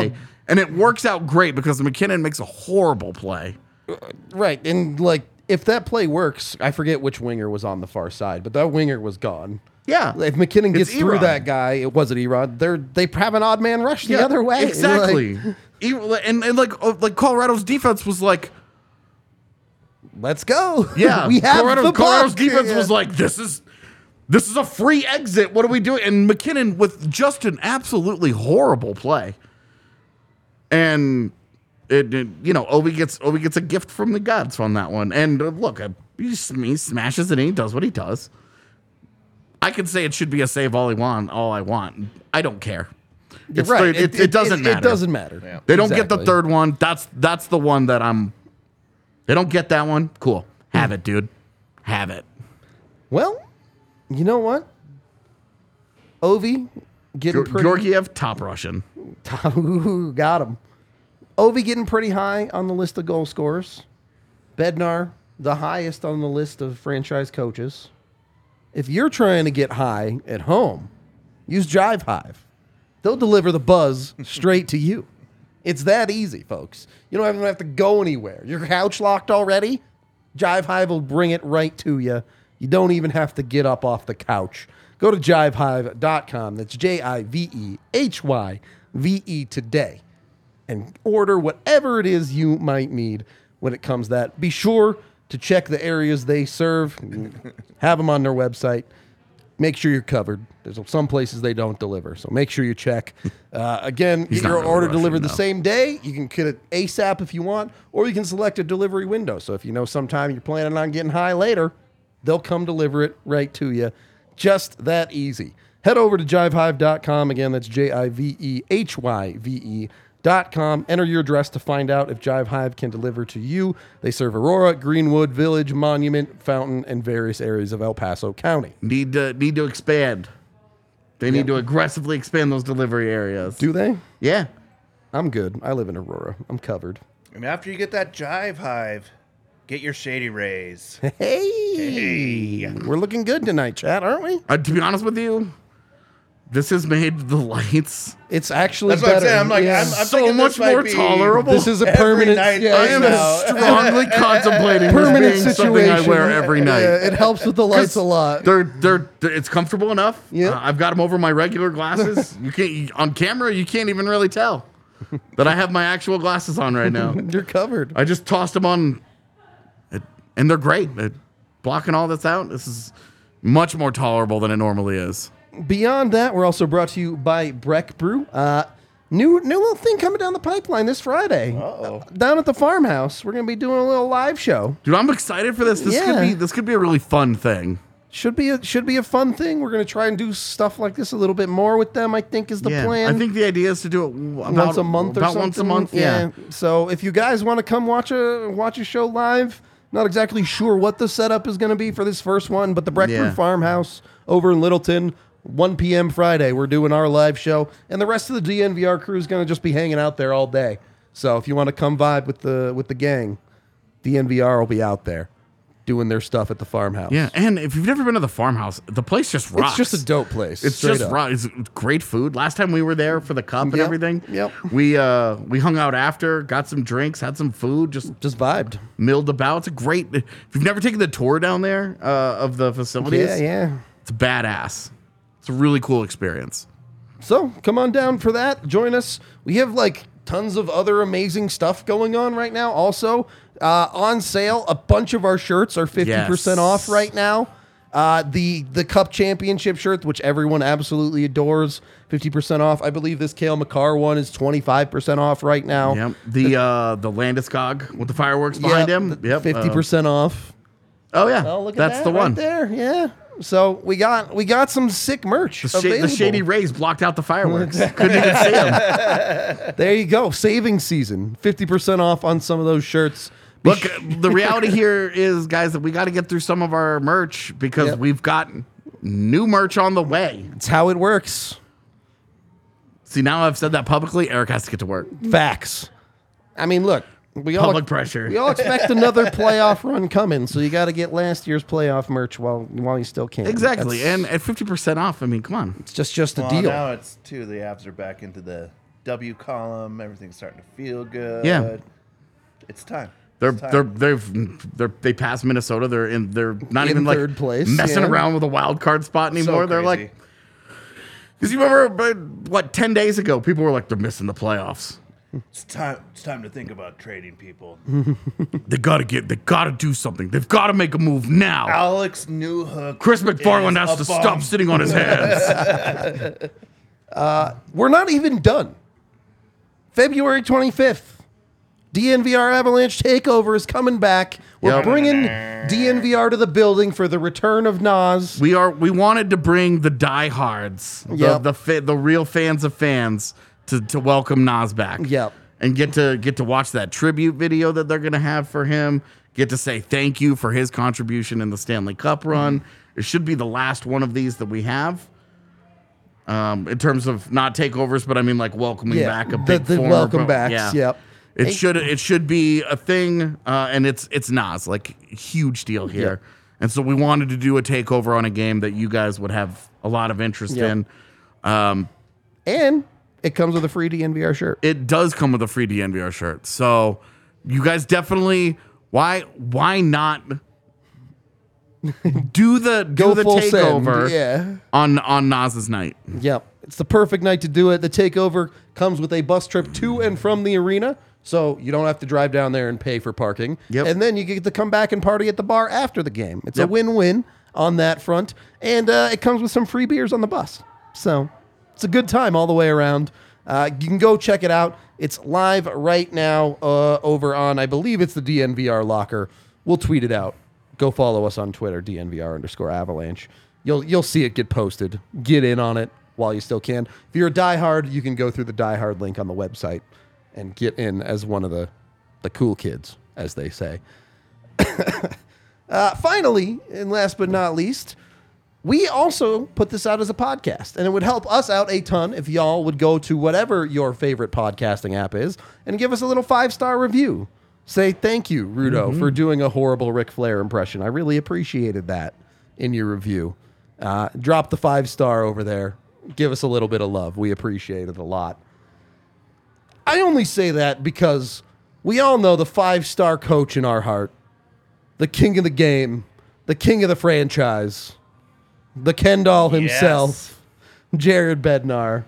And it works out great because McKinnon makes a horrible play. Right. And like, if that play works, I forget which winger was on the far side, but that winger was gone. Yeah. If McKinnon gets It's through Erod. that guy, it wasn't Erod. They have an odd man rush the other way. Exactly. Like, and like Colorado's defense was like, let's go. yeah, we have the Colorado's puck. defense Yeah. was like, this is a free exit. What are we doing? And McKinnon with just an absolutely horrible play. And Ovi gets a gift from the gods on that one. And look, he smashes it in. He does what he does. I could say it should be a save all I want. I don't care. It's right. It doesn't matter. It doesn't matter. Yeah. They don't get the Exactly. third one. That's the one that they don't get that one. Cool. Have it, dude. Have it. Well, you know what? Ovi getting pretty... Georgiev, top Russian. Ooh, got him. Ovi getting pretty high on the list of goal scorers. Bednar, the highest on the list of franchise coaches. If you're trying to get high at home, use Jive Hive. They'll deliver the buzz straight to you. It's that easy, folks. You don't even have to go anywhere. Your couch locked already? Jive Hive will bring it right to you. You don't even have to get up off the couch. Go to jivehive.com. That's JIVEHYVE today. And order whatever it is you might need when it comes to that. Be sure to check the areas they serve. Have them on their website. Make sure you're covered. There's some places they don't deliver, so make sure you check. Again, He's get your not really order rushing, delivered the though. same day. You can get it ASAP if you want, or you can select a delivery window. So if you know sometime you're planning on getting high later, they'll come deliver it right to you. Just that easy. Head over to jivehive.com. Again, that's JIVEHYVE.com. Enter your address to find out if Jive Hive can deliver to you. They serve Aurora, Greenwood, Village, Monument, Fountain, and various areas of El Paso County. Need to expand. They need to aggressively expand those delivery areas. Do they? Yeah. I'm good. I live in Aurora. I'm covered. And after you get that Jive Hive, get your Shady Rays. Hey, we're looking good tonight, chat, aren't we? To be honest with you, this has made the lights It's actually That's what I'm better. saying. I'm like, Yeah. I'm so thinking much this might more be tolerable. This is a every permanent. night Yeah, I am now. strongly contemplating permanent this being something I situation. wear every night. Yeah, it helps with the lights a lot. They're it's comfortable enough. Yeah. I've got them over my regular glasses. On camera, you can't even really tell that I have my actual glasses on right now. You're covered. I just tossed them on, and they're great. Blocking all this out. This is much more tolerable than it normally is. Beyond that, we're also brought to you by Breck Brew. New little thing coming down the pipeline this Friday. Down at the farmhouse, we're gonna be doing a little live show. Dude, I'm excited for this. This could be a really fun thing. Should be a fun thing. We're gonna try and do stuff like this a little bit more with them. I think is the plan. I think the idea is to do it Once a month or about something. once a month. Yeah. So if you guys want to come watch a show live, not exactly sure what the setup is going to be for this first one, but the Breck Brew Yeah. Farmhouse over in Littleton, 1 p.m. Friday, we're doing our live show, and the rest of the DNVR crew is going to just be hanging out there all day. So if you want to come vibe with the gang, DNVR will be out there doing their stuff at the farmhouse. Yeah, and if you've never been to the farmhouse, the place just rocks. It's just a dope place. It's straight just up. right. It's great food. Last time we were there for the cup and Yep, everything, yep. we hung out after, got some drinks, had some food, just vibed. milled about. It's a great. If you've never taken the tour down there of the facilities, Yeah. it's badass. It's a really cool experience. So come on down for that. Join us. We have like tons of other amazing stuff going on right now. Also on sale, a bunch of our shirts are 50% off right now. The Cup Championship shirt, which everyone absolutely adores, 50% off. I believe this Cale McCarr one is 25% off right now. Yep. The Landeskog with the fireworks behind him. Yep. 50% off. Oh yeah, Oh, look at that's that the right one. there. Yeah. So we got some sick merch The available. Shady Rays blocked out the fireworks. Couldn't even see them. There you go. Saving season. 50% off on some of those shirts. Look, the reality here is, guys, that we got to get through some of our merch because Yep. we've got new merch on the way. It's how it works. See, now I've said that publicly. Eric has to get to work. Facts. I mean, look, we Public pressure. We all expect another playoff run coming, so you got to get last year's playoff merch while you still can. Exactly. That's- And at 50% off, I mean, come on. it's just a Well, deal. now it's two. The Avs are back into the W column. Everything's starting to feel good. Yeah. It's time. They passed Minnesota. They're not even like third place, messing yeah. around with a wild card spot anymore. They're crazy. like, because you remember what 10 days ago people were like they're missing the playoffs. It's time to think about trading people. They gotta do something. They've got to make a move now. Alex Newhook. Chris McFarland has is to a bum. stop sitting on his hands. We're not even done. February 25th, DNVR Avalanche Takeover is coming back. We're Yep. bringing DNVR to the building for the return of Nas. We wanted to bring the diehards, Yep. the real fans of fans, to welcome Nas back. Yep. And get to watch that tribute video that they're gonna have for him. Get to say thank you for his contribution in the Stanley Cup run. It should be the last one of these that we have. In terms of not takeovers, but I mean like welcoming back a big the former welcome pro- backs. Yeah. Yep. It should be a thing, and it's Nas, like huge deal here. Yeah. And so we wanted to do a takeover on a game that you guys would have a lot of interest Yeah. in. And it comes with a free DNVR shirt. It does come with a free DNVR shirt. So you guys definitely why not do the full send, takeover yeah. on Nas's night. Yep. It's the perfect night to do it. The takeover comes with a bus trip to and from the arena, so you don't have to drive down there and pay for parking. Yep. And then you get to come back and party at the bar after the game. It's a Yep. win-win on that front. And it comes with some free beers on the bus. So it's a good time all the way around. You can go check it out. It's live right now over on, I believe it's the DNVR locker. We'll tweet it out. Go follow us on Twitter, DNVR_Avalanche. You'll see it get posted. Get in on it while you still can. If you're a diehard, you can go through the diehard link on the website and get in as one of the cool kids, as they say. Finally, and last but not least, we also put this out as a podcast, and it would help us out a ton if y'all would go to whatever your favorite podcasting app is and give us a little 5-star review. Say thank you, Rudo, for doing a horrible Ric Flair impression. I really appreciated that in your review. Drop the 5-star over there. Give us a little bit of love. We appreciate it a lot. I only say that because we all know the 5-star coach in our heart, the king of the game, the king of the franchise, the Ken doll himself, Jared Bednar,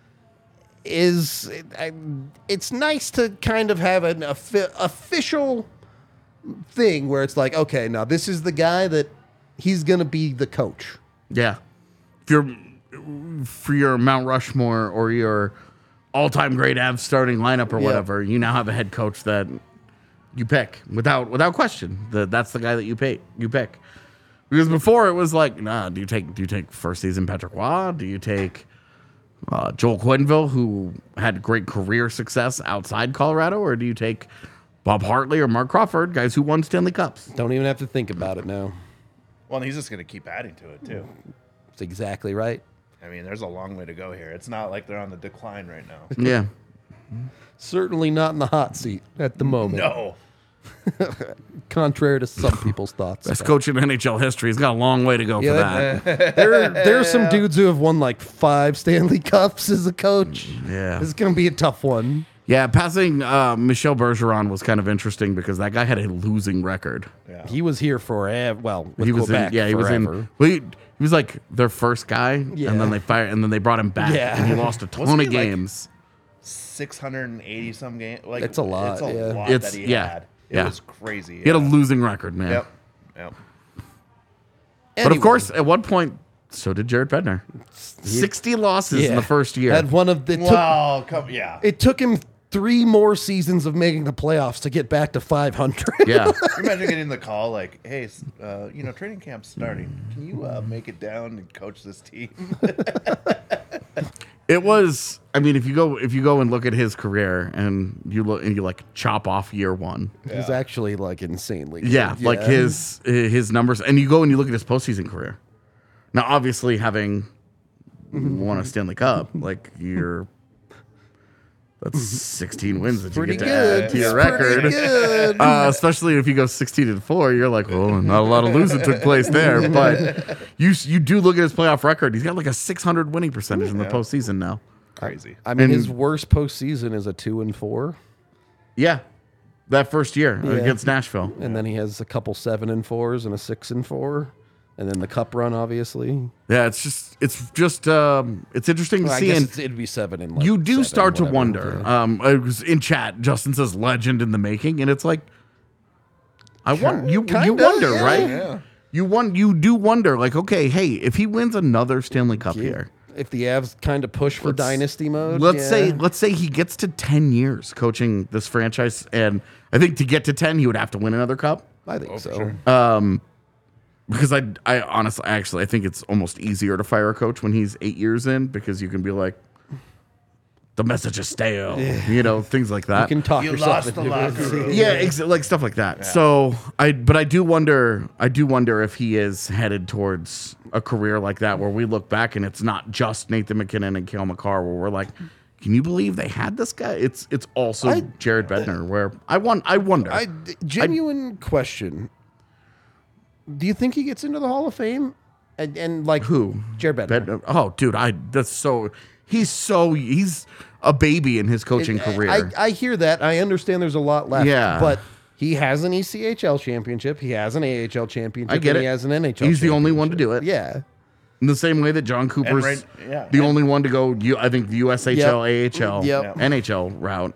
it's nice to kind of have an official thing where it's like, okay, now this is the guy that he's going to be the coach. Yeah. If you're for your Mount Rushmore or your all-time great Avs starting lineup or whatever, you now have a head coach that you pick without question. That's the guy that you pick. Because before it was like, nah, do you take first season Patrick Waugh? Do you take Joel Quenneville, who had great career success outside Colorado, or do you take Bob Hartley or Mark Crawford, guys who won Stanley Cups? Don't even have to think about it now. Well, and he's just going to keep adding to it, too. That's exactly right. I mean, there's a long way to go here. It's not like they're on the decline right now. Yeah. Certainly not in the hot seat at the moment. No. Contrary to some people's thoughts. Best coach in NHL history. He's got a long way to go for that. There are some dudes who have won like 5 Stanley Cups as a coach. Yeah. This is going to be a tough one. Yeah, passing Michel Bergeron was kind of interesting because that guy had a losing record. Yeah. He was here forever. Well, with He was Quebec in, he was forever. in. Well, he was like their first guy, Yeah. and then they fired, and then they brought him back, Yeah. and he lost a ton Wasn't of he, like, games. 680 some games. Like, It's a lot, It's a yeah. lot It's- that he yeah, had. It yeah. was crazy. He had a losing record, man. Yep. But of course, at one point, so did Jared Bednar. 60 losses in the first year. Had one of the. Wow. It took him 3 more seasons of making the playoffs to get back to 500. Yeah. You imagine getting the call like, "Hey, training camp's starting. Can you make it down and coach this team?" It was. I mean, if you go and look at his career and you look and you like chop off year 1. He's actually like insanely good. Yeah, like his numbers, and you go and you look at his postseason career. Now, obviously, having won a Stanley Cup, like that's 16 wins that you Pretty get to add good. to your It's record. pretty good. Especially if you go 16-4, you're like, well, not a lot of losing took place there. But you do look at his playoff record; he's got like a 600 winning percentage in the postseason now. crazy. I mean, And- his worst postseason is a 2-4, Yeah, that first year Yeah. against Nashville. and then he has a couple 7-4s and a 6-4, and then the cup run, obviously. Yeah, it's just it's interesting to Well, I see. guess And it'd be 7 and like you do 7, start to whatever. wonder. Yeah. It was in chat, Justin says legend in the making, and it's like, you Kinda, wonder, yeah. right? Yeah. You do wonder, like, okay, hey, if he wins another Stanley Cup here, If the Avs kind of push for Let's- dynasty mode, let's yeah. say he gets to 10 years coaching this franchise, and I think to get to 10, he would have to win another cup. I think so. sure. Because I honestly, actually, I think it's almost easier to fire a coach when he's 8 years in, because you can be like, the message is stale, things like that. You can talk You yourself lost into the locker it. room. Yeah, like stuff like that. So I do wonder if he is headed towards a career like that, where we look back and it's not just Nathan McKinnon and Cale Makar, where we're like, can you believe they had this guy? It's also Jared Bednar, where I wonder. Genuine question. Do you think he gets into the Hall of Fame? And like Who? Jared Bednar. Bednar. Oh, dude, he's a baby in his coaching career. I hear that. I understand there's a lot left. Yeah. But he has an ECHL championship. He has an AHL championship. I get and it. He has an NHL He's the only one to championship. do it. Yeah. In the same way that John Cooper's the only one to go, I think, the USHL, AHL, Yep. NHL route.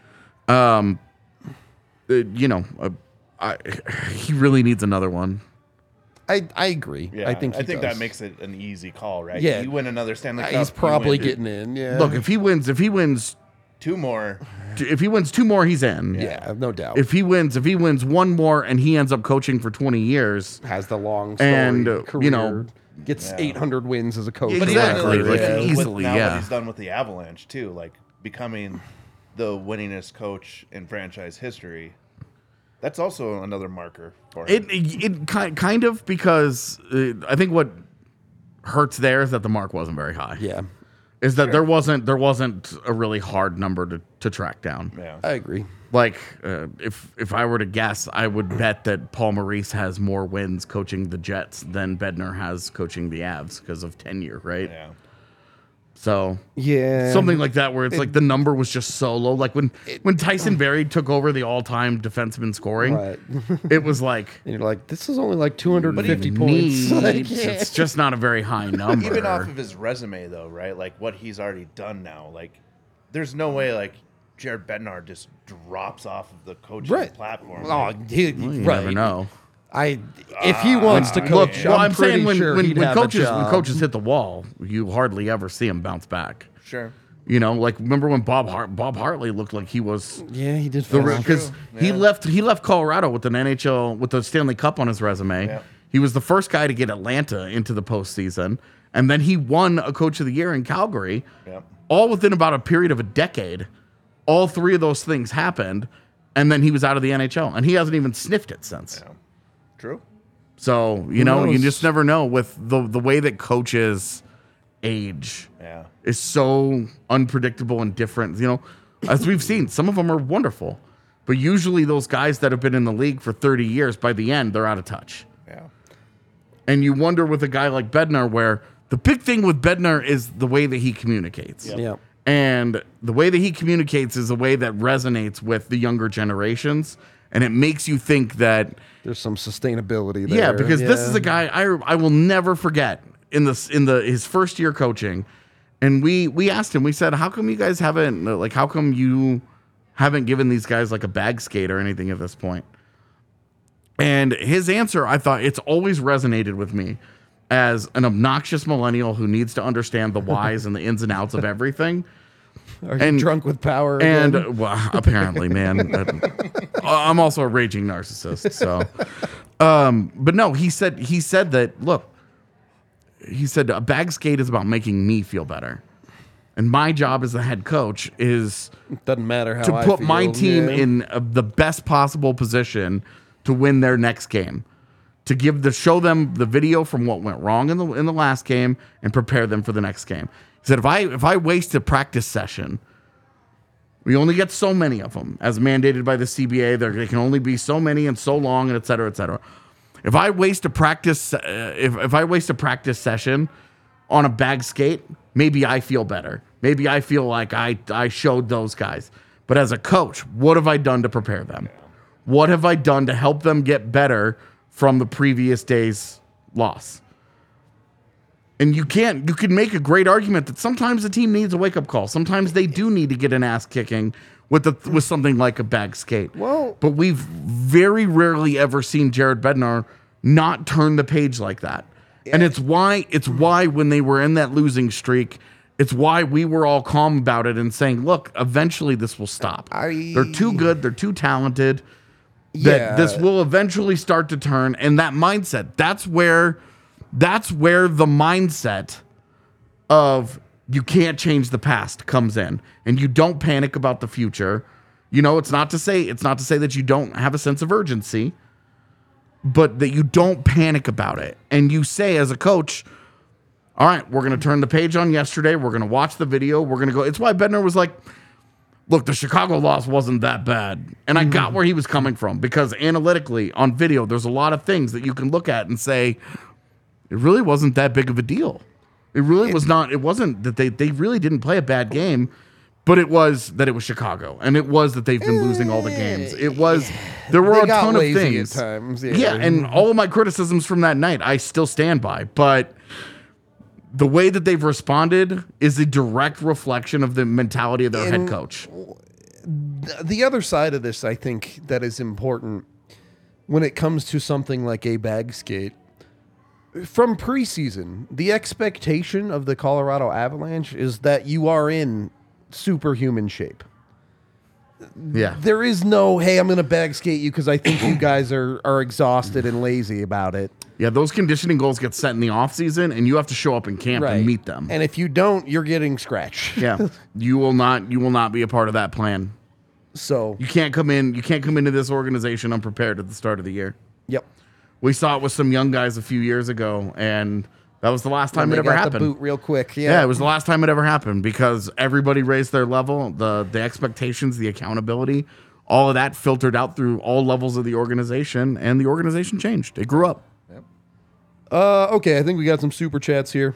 He really needs another one. I agree. Yeah, I think he that does. makes it an easy call, right? Yeah. You win another Stanley Cup. He's you probably win getting in. Yeah. Look, if he wins 2 more. if he wins 2 more, he's in. yeah, no doubt. If he wins 1 more and he ends up coaching for 20 years, has the long story, And, career, gets 800 wins as a coach. But Exactly, even like, with easily, now yeah. what he's done with the Avalanche too, like becoming the winningest coach in franchise history. That's also another marker for him. it kind of, because I think what hurts there is that the mark wasn't very high. Yeah, Is that there wasn't a really hard number to track down. Yeah. I agree. Like, if I were to guess, I would bet that Paul Maurice has more wins coaching the Jets than Bednar has coaching the Avs because of tenure, right? Yeah. So Yeah, something like that, where it's like the number was just so low. Like when Tyson Berry took over the all-time defenseman scoring, Right. it was like, And you're like, this is only like 250 points. neat. Like, It's just not a very high number. Even off of his resume though, right? Like what he's already done now. Like there's no way like Jared Bednar just drops off of the coaching Right. platform. Oh, Like, you right. never know. If he wants to Look, coach, well, I'm I'm saying pretty sure he'd when have a coaches job. hit the wall, you hardly ever see him bounce back. sure. You know, like remember when Bob Hartley looked like he was Yeah, he did. because he left Colorado with an NHL with the Stanley Cup on his resume. Yeah. He was the first guy to get Atlanta into the postseason, and then he won a Coach of the Year in Calgary. Yeah. All within about a period of a decade. All 3 of those things happened, and then he was out of the NHL, and he hasn't even sniffed it since. Yeah. True. So you know, you knows? just never know with the way that coaches age. Yeah. Is so unpredictable and different. You know, as we've seen, some of them are wonderful, but usually those guys that have been in the league for 30 years, by the end, they're out of touch. Yeah. And you wonder with a guy like Bednar, where the big thing with Bednar is the way that he communicates. Yeah. And the way that he communicates is a way that resonates with the younger generations. And it makes you think that, There's some sustainability there. yeah, because this is a guy I will never forget in his first year coaching. And we asked him, we said, how come you guys haven't, like, how come you haven't given these guys like a bag skate or anything at this point? And his answer, I thought, it's always resonated with me as an obnoxious millennial who needs to understand the whys and the ins and outs of everything. Are you drunk with power And again? well, apparently, man, I'm also a raging narcissist. So, but no, he said that, look, he said a bag skate is about making me feel better. And my job as the head coach is Doesn't matter how to I put feel. my team Yeah. in the best possible position to win their next game, to show them the video from what went wrong in the last game and prepare them for the next game. He said, if I waste a practice session, we only get so many of them as mandated by the CBA. They can only be so many and so long, and et cetera, et cetera. If I waste a practice, if I waste a practice session on a bag skate, maybe I feel better Maybe I feel like I showed those guys. But as a coach, what have I done to prepare them? What have I done to help them get better from the previous day's loss? And you can make a great argument that sometimes the team needs a wake-up call. Sometimes they do need to get an ass kicking with something like a bag skate. Well, but we've very rarely ever seen Jared Bednar not turn the page like that. And it's why when they were in that losing streak, it's why we were all calm about it and saying, look, eventually this will stop. They're too good. They're too talented. That this will eventually start to turn. And that mindset, that's where the mindset of you can't change the past comes in, and you don't panic about the future. You know, it's not to say that you don't have a sense of urgency, but that you don't panic about it. And you say as a coach, all right, we're going to turn the page on yesterday. We're going to watch the video. We're going to go. It's why Bednar was like, look, the Chicago loss wasn't that bad. And I got where he was coming from, because analytically on video, there's a lot of things that you can look at and say, it really wasn't that big of a deal. It really was not. It wasn't that they really didn't play a bad game, but it was that it was Chicago, and it was that they've been losing all the games. It was, there were a ton of things. At times, yeah, and all of my criticisms from that night, I still stand by. But the way that they've responded is a direct reflection of the mentality of their head coach. The other side of this, I think, that is important when it comes to something like a bag skate. From preseason, the expectation of the Colorado Avalanche is that you are in superhuman shape. Yeah. There is no, hey, I'm going to bag skate you because I think you guys are exhausted and lazy about it. Yeah, those conditioning goals get set in the offseason, and you have to show up in camp and meet them. And if you don't, you're getting scratched. Yeah. You will not be a part of that plan. So you can't come into this organization unprepared at the start of the year. Yep. We saw it with some young guys a few years ago, and that was the last time it ever happened. The boot real quick. Yeah, it was the last time it ever happened, because everybody raised their level, the expectations, the accountability, all of that filtered out through all levels of the organization, and the organization changed. It grew up. Yep. Okay, I think we got some super chats here.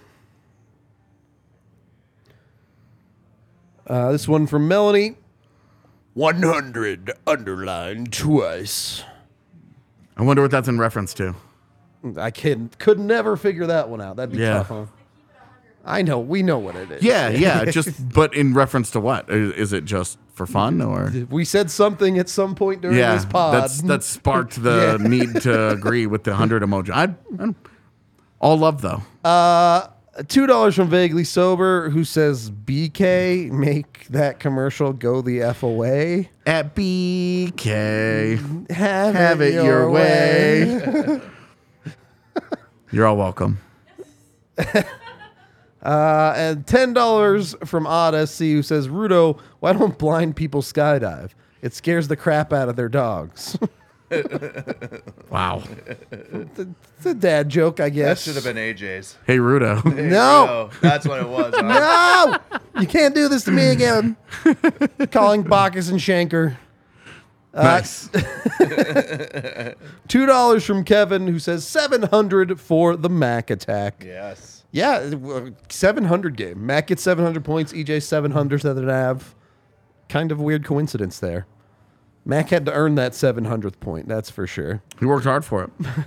This one from Melanie. 100 underlined twice. I wonder what that's in reference to. I could never figure that one out. That'd be tough, huh? I know. We know what it is. Yeah. But in reference to what? Is it just for fun, or we said something at some point during this pod that sparked the need to agree with the 100 emoji? I all love though. $2 from Vaguely Sober, who says, BK, make that commercial go the F away. At BK, have it your way. You're all welcome. And $10 from Odyssey, who says, Rudo, why don't blind people skydive? It scares the crap out of their dogs. Wow. It's a dad joke, I guess. That should have been AJ's. Hey, Rudo. No. That's what it was. Huh? No. You can't do this to me again. Calling Bacchus and Shanker. Nice. $2 from Kevin, who says 700 for the Mac attack. Yes. Yeah, 700 game. Mac gets 700 points. EJ 700 at an Av. Kind of a weird coincidence there. Mac had to earn that 700th point, that's for sure. He worked hard for it.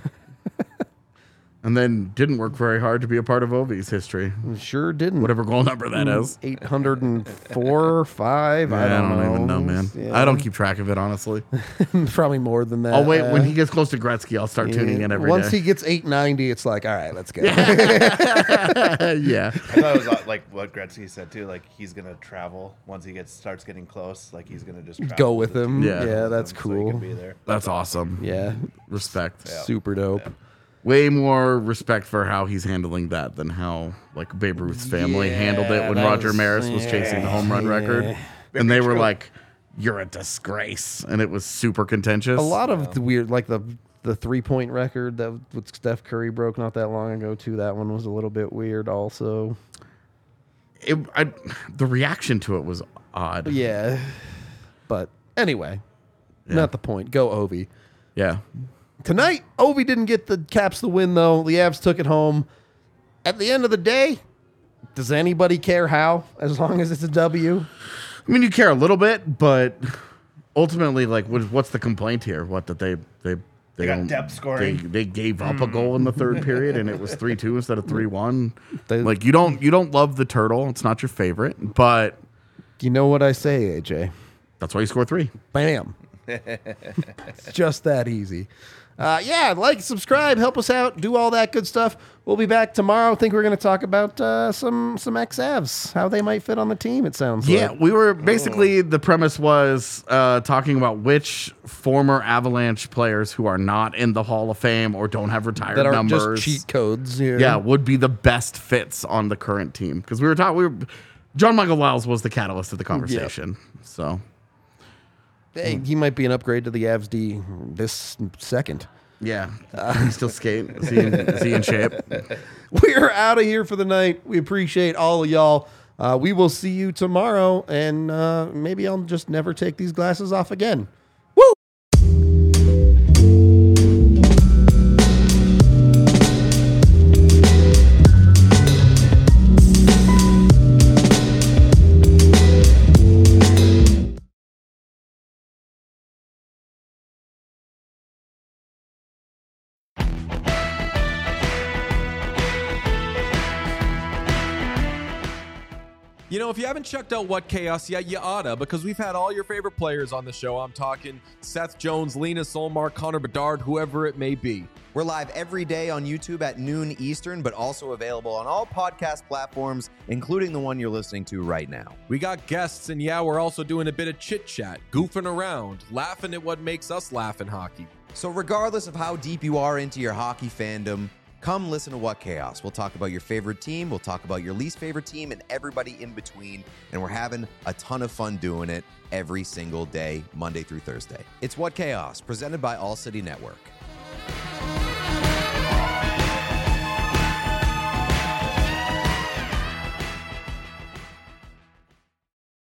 And then didn't work very hard to be a part of Ovi's history. Sure didn't. Whatever goal number that is. 804 or 5. Yeah, I don't even know, man. Yeah. I don't keep track of it, honestly. Probably more than that. I'll wait. When he gets close to Gretzky, I'll start tuning in every Once day. he gets 890, it's like, all right, let's go. Yeah. I thought it was like what Gretzky said, too. Like, he's going to travel once he starts getting close. Like, he's going to just travel go with him. Yeah, that's cool. So he can be there. That's awesome. Yeah. Respect. Yeah. Super dope. Yeah. Way more respect for how he's handling that than how like Babe Ruth's family handled it when Roger Maris was chasing the home run record. And they were like, you're a disgrace. And it was super contentious. A lot of the weird, like the 3-point record that Steph Curry broke not that long ago, too. That one was a little bit weird also. The reaction to it was odd. Yeah. But anyway, not the point. Go Ovi. Yeah. Tonight, Ovi didn't get the Caps the win, though. The Avs took it home. At the end of the day, Does anybody care how, as long as it's a W? I mean, you care a little bit, but ultimately, like, what's the complaint here? What that they got don't- depth scoring. They gave up a goal in the third period, and it was 3-2 instead of 3-1. They- Like, you don't love the turtle. It's not your favorite, but You know what I say, AJ? that's why you score 3. Bam. It's just that easy. Yeah, like, subscribe, help us out, do all that good stuff. We'll be back tomorrow. I think we're going to talk about some ex-Avs, how they might fit on the team, it sounds Yeah, like. we were basically the premise was talking about which former Avalanche players who are not in the Hall of Fame or don't have retired That aren't numbers. just cheat codes. Yeah, would be the best fits on the current team because we were talking. John Michael Lyles was the catalyst of the conversation. So Hey, he might be an upgrade to the Avs D this second. yeah, he's still skate. Is he in shape? We're out of here for the night. We appreciate all of y'all. We will see you tomorrow, and maybe I'll just never take these glasses off again. Woo! You know, if you haven't checked out What Chaos yet, you oughta, because we've had all your favorite players on the show. I'm talking Seth Jones, Lena Solmar, Connor Bedard, whoever it may be. We're live every day on YouTube at noon Eastern, but also available on all podcast platforms, including the one you're listening to right now. We got guests, and yeah, we're also doing a bit of chit-chat, goofing around, laughing at what makes us laugh in hockey. So regardless of how deep you are into your hockey fandom, come listen to What Chaos. We'll talk about your favorite team, we'll talk about your least favorite team, and everybody in between, and we're having a ton of fun doing it every single day, Monday through Thursday. It's What Chaos, presented by All City Network.